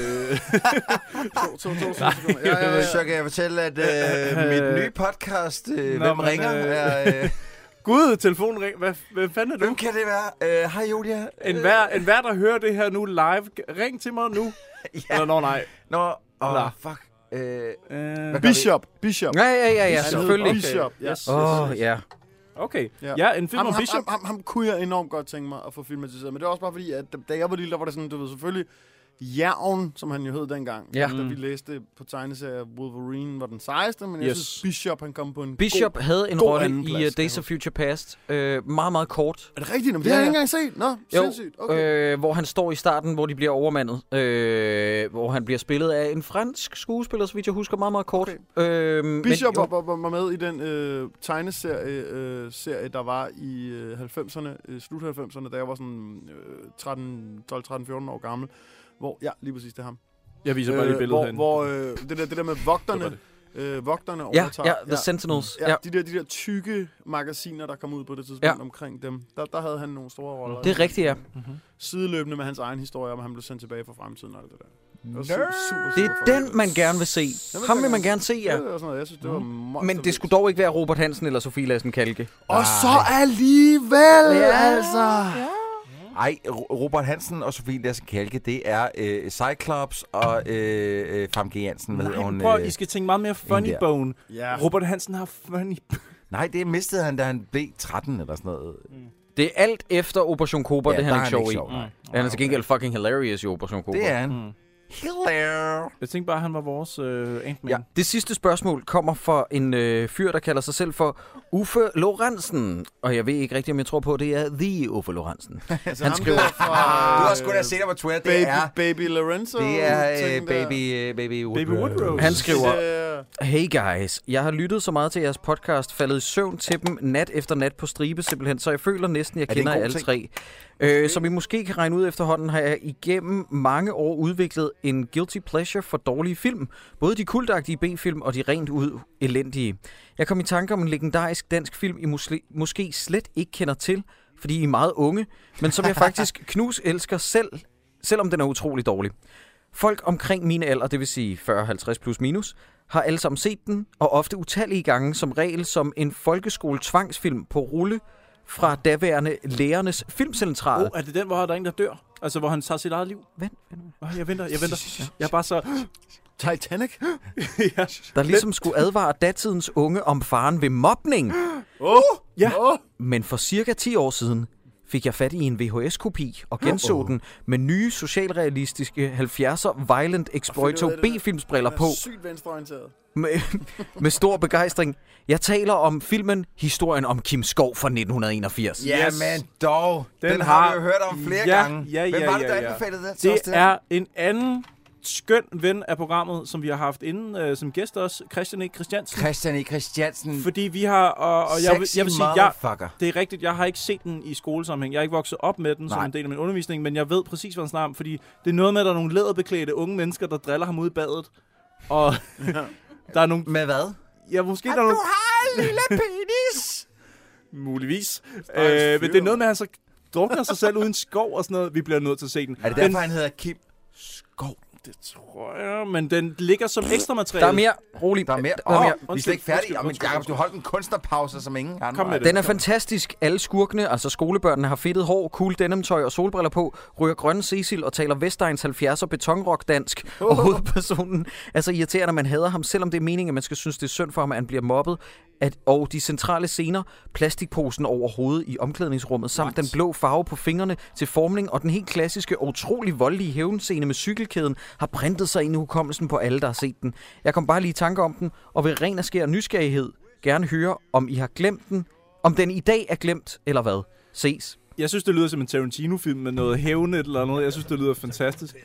To, to, to, to sekunder. Ja, ja, ja. Så kan jeg fortælle, at øh, mit nye podcast, øh, Nå, Hvem men, ringer, øh, er... Øh, Gud, telefonen ring. Hvad, hvad fanden er du? hvem kan det være? Øh, Hej, Julia. En hver, en hver, der hører det her nu live, ring til mig nu. Ja. Eller nå, nej. Nå, åh, Nå. fuck. Øh, Øh, Bishop. Bishop. Ja, ja, ja, ja, Han hed selvfølgelig. Bishop. Ja. Yes. Åh, oh, ja. Okay. Ja. Ja, en film Ham, om ham, Bishop. ham, ham, ham kunne jeg enormt godt tænke mig at få filmatiseret. Men det er også bare fordi, at da- da jeg var lille, der var det sådan, du ved, selvfølgelig Jern, som han jo hed dengang. Ja. Da vi læste på tegneserie, Wolverine var den sejeste, men jeg Yes. synes, Bishop, han kom på en Bishop god... havde en god rolle andenplads, i uh, kan Days jeg of Future Past. Uh, meget, meget kort. Er det rigtigt? Nå, men det Ja, har jeg ja. ikke engang set. Nå, Jo, sindssygt. Okay. øh, hvor han står i starten, hvor de bliver overmandet. Øh, hvor han bliver spillet af en fransk skuespiller, så vidt jeg husker, meget, meget kort. Okay. Øh, men Bishop jo, var, var, var med i den øh, tegneserie, øh, serie, der var i øh, halvfemserne, øh, slut halvfemserne, da jeg var sådan øh, tretten, tolv, tretten, fjorten år gammel. Hvor, ja, lige præcis, det er ham. Jeg viser bare lige billedet hvor, herinde. hvor øh, det, der, det der med vogterne, Det øh, vogterne ja, overtager. ja, The Sentinels. Ja, Ja. de der, de der tykke magasiner, der kom ud på det tidspunkt Ja. omkring dem, der, der havde han nogle store roller. Det er rigtigt, ja. Mm-hmm. Sideløbende med hans egen historie om, at han blev sendt tilbage fra fremtiden og alt det der. Det var Nerd. super, super, Det super er den, man gerne vil se. Den vil Ham jeg vil man gerne gerne se, ja. Det var sådan noget, jeg synes, det var monster. Men det skulle dog ikke være Robert Hansen eller Sofie Lassen Kalke. Og så alligevel, Ja. altså. Ej, Ro- Robert Hansen og Sofie Lassen Kalke, det er øh, Cyclops og øh, øh, Famke Jansen. Hvad hedder Nej, hun? prøv, øh? I skal tænke meget mere funny der. bone. Ja. Robert Hansen har funny Nej, det mistede han, da han blev tretten eller sådan noget. Det er alt efter Operation Cobra, Ja, det der han er ikke sjov i. sjov. Mm. Han er til gengæld fucking hilarious i Operation Cobra. Det er han. Mm. Hilarious. Jeg tænkte bare, at han var vores øh, Ant-Man. Ja. Det sidste spørgsmål kommer fra en øh, fyr, der kalder sig selv for Uffe Lorentzen. Og jeg ved ikke rigtig, om jeg tror på, at det er The Uffe Lorentzen. Altså, Han ham skriver- der fra, Du har sgu da set dig på Twitter. Det Baby, er, Baby Lorenzo. det er ting uh, der. baby, uh, baby Woodrose. Baby Woodrose. Han skriver, Ja. hey guys, jeg har lyttet så meget til jeres podcast, faldet i søvn til dem nat efter nat på stribe simpelthen, så jeg føler næsten, jeg Er det en kender god alle ting? tre. Øh, som I måske kan regne ud efterhånden, har jeg igennem mange år udviklet en guilty pleasure for dårlige film. Både de kultagtige B-film og de rent ud elendige. Jeg kom i tanke om en legendarisk dansk film, I musli- måske slet ikke kender til, fordi I er meget unge, men som jeg faktisk knus elsker selv, selvom den er utrolig dårlig. Folk omkring mine alder, det vil sige fyrre halvtreds plus minus, har alle sammen set den, og ofte utallige gange som regel som en folkeskole-tvangsfilm på rulle fra daværende lærernes filmcentral. Oh, er det den, hvor der er en, der dør? Altså, hvor han tager sit eget liv? Vent, vent. Oh, jeg venter, jeg venter. Jeg er bare så... Titanic. ja. Der ligesom skulle advare datidens unge om faren ved mobning. Åh, Ja. Åh. Men for cirka ti år siden fik jeg fat i en V H S-kopi og genså Uh-oh. den med nye socialrealistiske halvfjerdser Violent Exploito Finder ud af det der. B-filmsbriller Han på. er sygt venstreorienteret. Med, med stor begejstring. Jeg taler om filmen Historien om Kim Skov fra nitten enogfirs. Ja, Yes. men dog. Den, Den den har har- vi jo hørt om flere Ja, gange. ja, Hvem ja, var det, der ja, ja. anbefalede det til os? Det er en anden skøn ven af programmet, som vi har haft inden øh, som gæst også, Christian E. Christiansen. Christian E. Christiansen. Fordi vi har, og, og jeg, vil- Sexy jeg vil sige, jeg, motherfucker. det er rigtigt, jeg har ikke set den i skolesammenhæng. Jeg er ikke vokset op med den som Nej. en del af min undervisning, men jeg ved præcis, hvad han snakker om, fordi det er noget med, at der er nogle læderbeklædte unge mennesker, der driller ham ude i badet. Og der er nogle... Med hvad? Ja, måske der er nogle... har en lille penis! Muligvis. Øh, men det er noget med, at han så drukner sig selv uden skov og sådan noget. Vi bliver nødt til at se den. Er det den, derfor, han hedder Kim Skov? Det tror jeg, men den ligger som ekstra materiale. Der er mere. Rolig. Der er mere. Der er Åh, mere. vi er Undskyld, slet ikke færdige. undskyld, Jamen, undskyld, Jacob, undskyld. du holdt en kunstnerpause som ingen andre. Kom med det. Den er fantastisk. Alle skurkene, altså skolebørnene, har fedtet hår, cool denimtøj og solbriller på, ryger grønne Cecil og taler Vestegns halvfjerdser betonrock dansk. Oh. Og hovedpersonen er så irriterende, at man hader ham, selvom det er meningen, at man skal synes, det er synd for ham, at han bliver mobbet. At, og de centrale scener, plastikposen over hovedet i omklædningsrummet, samt What? den blå farve på fingrene til formning, og den helt klassiske og utrolig voldelige hævnscene med cykelkæden, har printet sig ind i hukommelsen på alle, der har set den. Jeg kom bare lige i tanke om den, og ved ren og skær nysgerrighed gerne høre, om I har glemt den, om den i dag er glemt, eller hvad. Ses. Jeg synes, det lyder som en Tarantino-film med noget hævne eller noget. Jeg synes, det lyder fantastisk.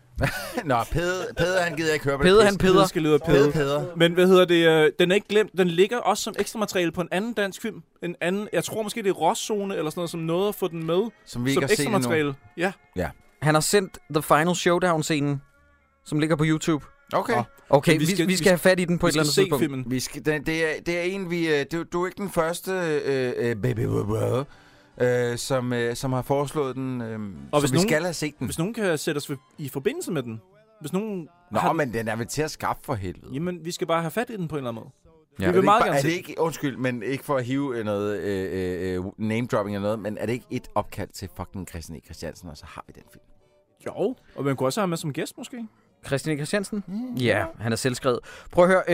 Nå, Pede, Pede, han gider ikke høre på Pede, det han pis. peder. Det skal lyde af Pede, pæde. Peder. Men hvad hedder det? Øh, den er ikke glemt. Den ligger også som ekstra materiale på en anden dansk film. En anden, jeg tror måske, det er Rosszone eller sådan noget, som noget at få den med. Som vi ikke Som har set ekstra endnu. materiale. Ja. Han har sendt The Final Showdown-scenen, som ligger på YouTube. Okay. Nå. Okay, Men vi vi skal, skal- vi skal have fat i den på Vi et eller skal andet se tidspunkt. filmen. Vi skal, det, det, er, det er en, vi... øh, Du, du er ikke den første øh, øh, baby brother, øh, som, øh, som har foreslået den, øh, Og som hvis vi nogen- skal have set den. Hvis nogen kan sætte os i forbindelse med den. Hvis nogen Nå, har, men den er vel til at skaffe for helvede. Jamen, vi skal bare have fat i den på en eller anden måde. Ja. Vi er vil det meget ikke, gerne bare- er se det ikke, undskyld, men ikke for at hive øh, noget øh, øh, name-dropping eller noget, men er det ikke et opkald til fucking Christian E. Christiansen, og så har vi den film? Jo, og man kunne også have med som gæst måske. Christian E. Christiansen? Ja, han er selvskrevet. Prøv at høre,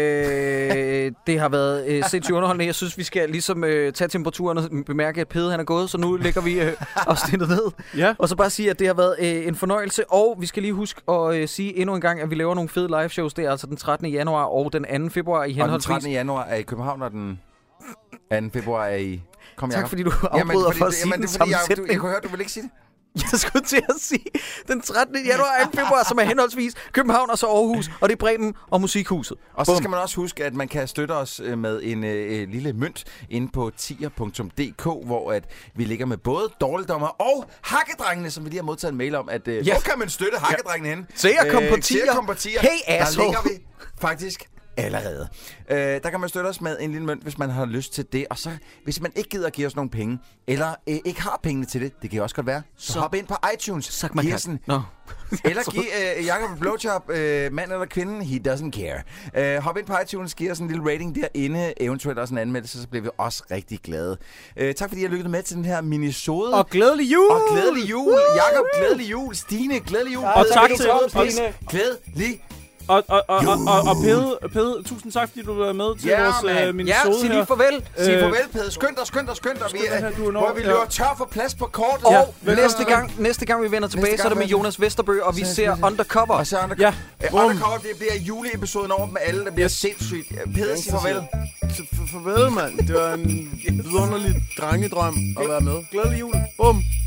øh, det har været øh, sindssygt underholdende. Jeg synes, vi skal ligesom øh, tage temperaturen og bemærke, at Pede han er gået, så nu lægger vi øh, afsnittet ned. Ja. Og så bare sige, at det har været øh, en fornøjelse, og vi skal lige huske at øh, sige endnu en gang, at vi laver nogle fede live shows. Det er altså den trettende januar og den anden februar i Og den henholdsvis. trettende januar er i København, og den anden februar er i... Kom, Tak Jacob. fordi du Jamen, afbryder fordi, for at sige jamen, den det er fordi, samme jeg, du, sætning. jeg kunne høre, du vil ikke sige det. Jeg skulle til at sige den trettende januar og anden februar, som er henholdsvis København og så Aarhus, og det er Bremen og Musikhuset. Og så Bum. skal man også huske, at man kan støtte os øh, med en øh, lille mønt inde på tier punktum d k, hvor at vi ligger med både Dårligdommer og Hakkedrengene, som vi lige har modtaget en mail om, at øh, Ja. hvor kan man støtte Hakkedrengene hen? Se at komme på Øh, se at tier. komme på tier. Hey, Der asshole. ligger vi faktisk allerede. Øh, der kan man støtte os med en lille mønt, hvis man har lyst til det. Og så, hvis man ikke gider at give os nogle penge, eller øh, ikke har pengene til det, det kan også godt være, så, så hop ind på iTunes. Sak mig Giv kat. os en Nå. eller giv øh, Jacob en blowjob, øh, mand eller kvinde, he doesn't care. Øh, hop ind på iTunes, giv os en lille rating derinde, eventuelt også en anmeldelse, så bliver vi også rigtig glade. Øh, tak fordi I har lyttet med til den her minisode. Og glædelig jul! og glædelig jul. Jacob, glædelig jul. Stine, glædelig jul. Og tak Begge til to. Stine. Glædelig Og, og, og, og, og, og Pede, Pede, tusind tak, fordi du var med til Ja, vores mand. øh, Ja, minisode sig her. lige farvel. Sig Øh, farvel, Pede. Skynd dig, skynd dig, skynd dig. Vi, Skynd dig her, du er hvor når- vi ja. løber tør for plads på kortet. Og Ja, næste gang, næste gang vi vender tilbage, Næste så er det gang, med hvad? Jonas Vesterbø, og vi ser Undercover. Og så undercover. Ja. Ja. Undercover, det bliver juleepisoden over med alle, der bliver sindssygt. Pede, sig farvel. Så f- farvel, mand. Det var en vidunderlig drengedrøm at være med. Glædelig jul. Bum.